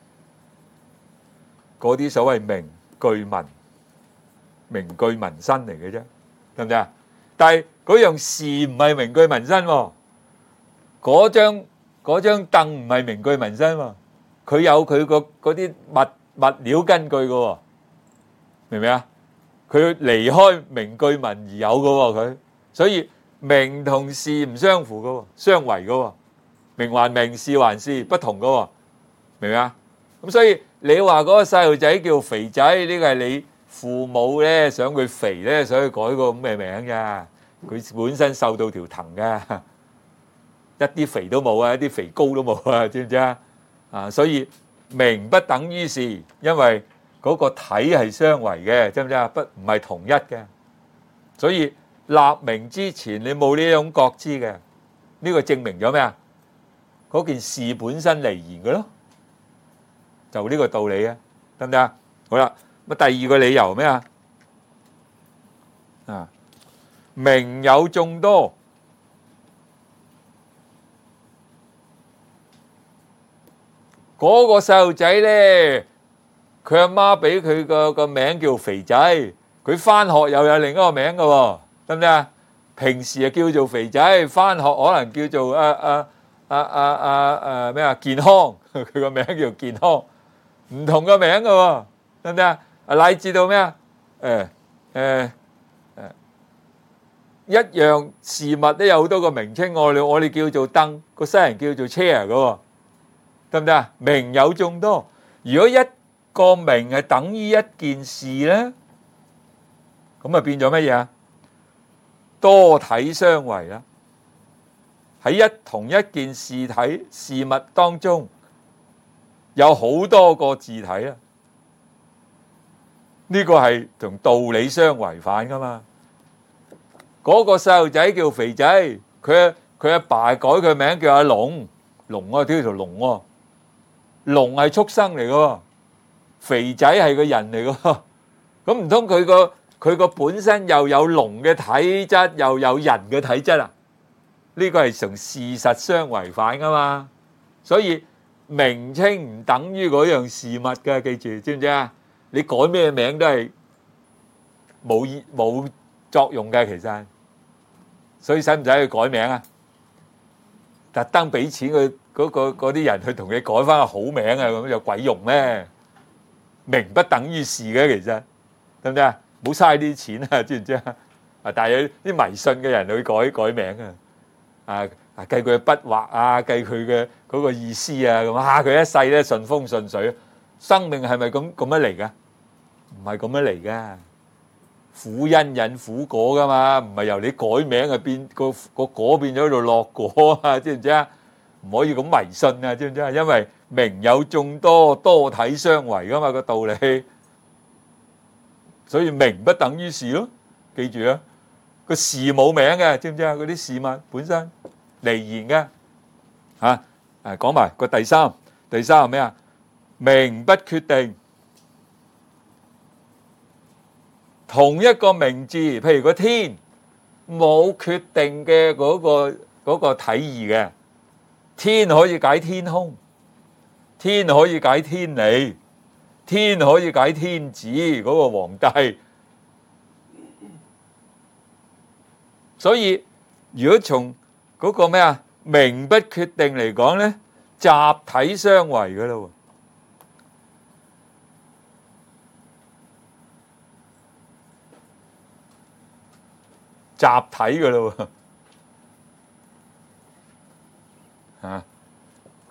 嗰啲所謂名句文。名句文身嚟嘅啫，得唔得啊？但係嗰樣事唔係名句文身喎，嗰張凳唔係名句文身喎，佢有佢嗰啲物料根據嘅喎，明唔明啊？佢離開名句文而有嘅喎，佢所以名同事唔相符嘅喎，相違嘅喎，名還名，事還事，不同嘅喎，明唔明啊？咁所以你話嗰個細路仔叫肥仔，呢個係你父母咧想佢肥咧，想佢改個咁嘅名㗎。佢本身瘦到條藤㗎，一啲肥都冇啊，一啲肥膏都冇啊，知唔知啊？啊，所以名不等於事，因為嗰個體係相違嘅，知唔知啊？唔係同一嘅。所以立名之前你冇呢種覺知嘅，呢個證明咗咩啊？嗰件事本身離言嘅咯，就呢個道理啊，得唔得啊？好啦。第二個理由咩啊？名有眾多，嗰個細路仔咧，佢阿媽俾佢個名叫肥仔，佢翻學又有另一個名嘅喎，得唔得啊？平時啊叫做肥仔，翻學可能叫做咩啊？健康，佢個名叫健康，唔同嘅名嘅喎，得唔得啊？乃至到咩啊？一樣事物都有好多個名稱，我哋叫做燈，個西人叫做 chair 嘅喎，得唔得啊？名有眾多，如果一個名係等於一件事咧，咁啊變咗乜嘢啊？多體相違啦，喺同一件事物當中有好多個字體啦。呢個係同道理相違反噶嘛？嗰個細路仔叫肥仔，佢阿爸改佢名叫阿龍，龍啊，叫條龍喎，龍係畜生嚟噶，肥仔係個人嚟噶，咁唔通佢個本身又有龍嘅體質，又有人嘅體質啊？呢個係同事實相違反噶嘛？所以名稱唔等於嗰樣事物噶，記住，知唔知啊？你改咩名都係冇作用嘅，其實，所以使唔使去改名啊？特登俾錢佢嗰啲人去同你改翻個好名啊，咁有鬼用咩？名不等於事嘅，其實，得唔得啊？唔好嘥啲錢啊，知唔知啊？啊，但係有啲迷信嘅人去改名啊，計佢嘅筆畫啊，計佢嘅嗰個意思啊，咁佢一世咧順風順水，生命係咪咁樣嚟噶？唔係咁樣嚟噶，苦因引苦果噶嘛，唔係由你改名啊變個果變咗喺度落果啊，知唔知啊？唔可以咁迷信啊，知唔知啊？因為名有眾多，多體相違噶嘛個道理，所以名不等於事咯，記住啊，個事冇名嘅，知唔知啊？嗰啲事物本身離言嘅，講埋個第三係咩啊？名不決定。同一個名字，譬如個天冇決定嘅嗰個體義嘅，天可以解天空，天可以解天理，天可以解天子嗰個皇帝。所以如果從嗰個咩啊名不決定嚟講咧，集體相違噶啦。集體嘅咯喎，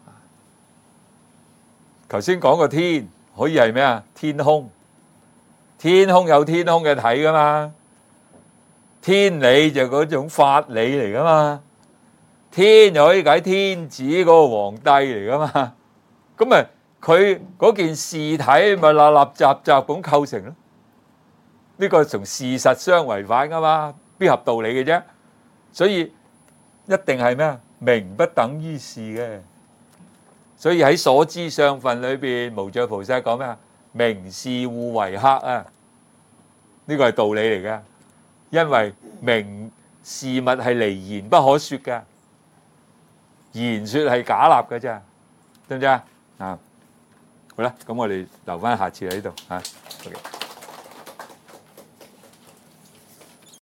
頭先講個天可以係咩啊？天空， 天空有天空嘅體噶嘛，天理就嗰種法理嚟噶嘛，天就可以解天子嗰個皇帝嚟噶嘛，咁咪佢嗰件事體咪立立雜雜咁構成咯。呢個同事實相違反噶嘛，邊合道理嘅啫？所以一定係咩啊？名不等於事嘅。所以喺所知相分裏邊，無著菩薩講咩啊？名事互為黑啊！呢個係道理嚟嘅，因為名事物係離言不可説嘅，言説係假立嘅啫，知唔知啊？啊，好啦，咁我哋留翻下次喺呢度嚇。OK。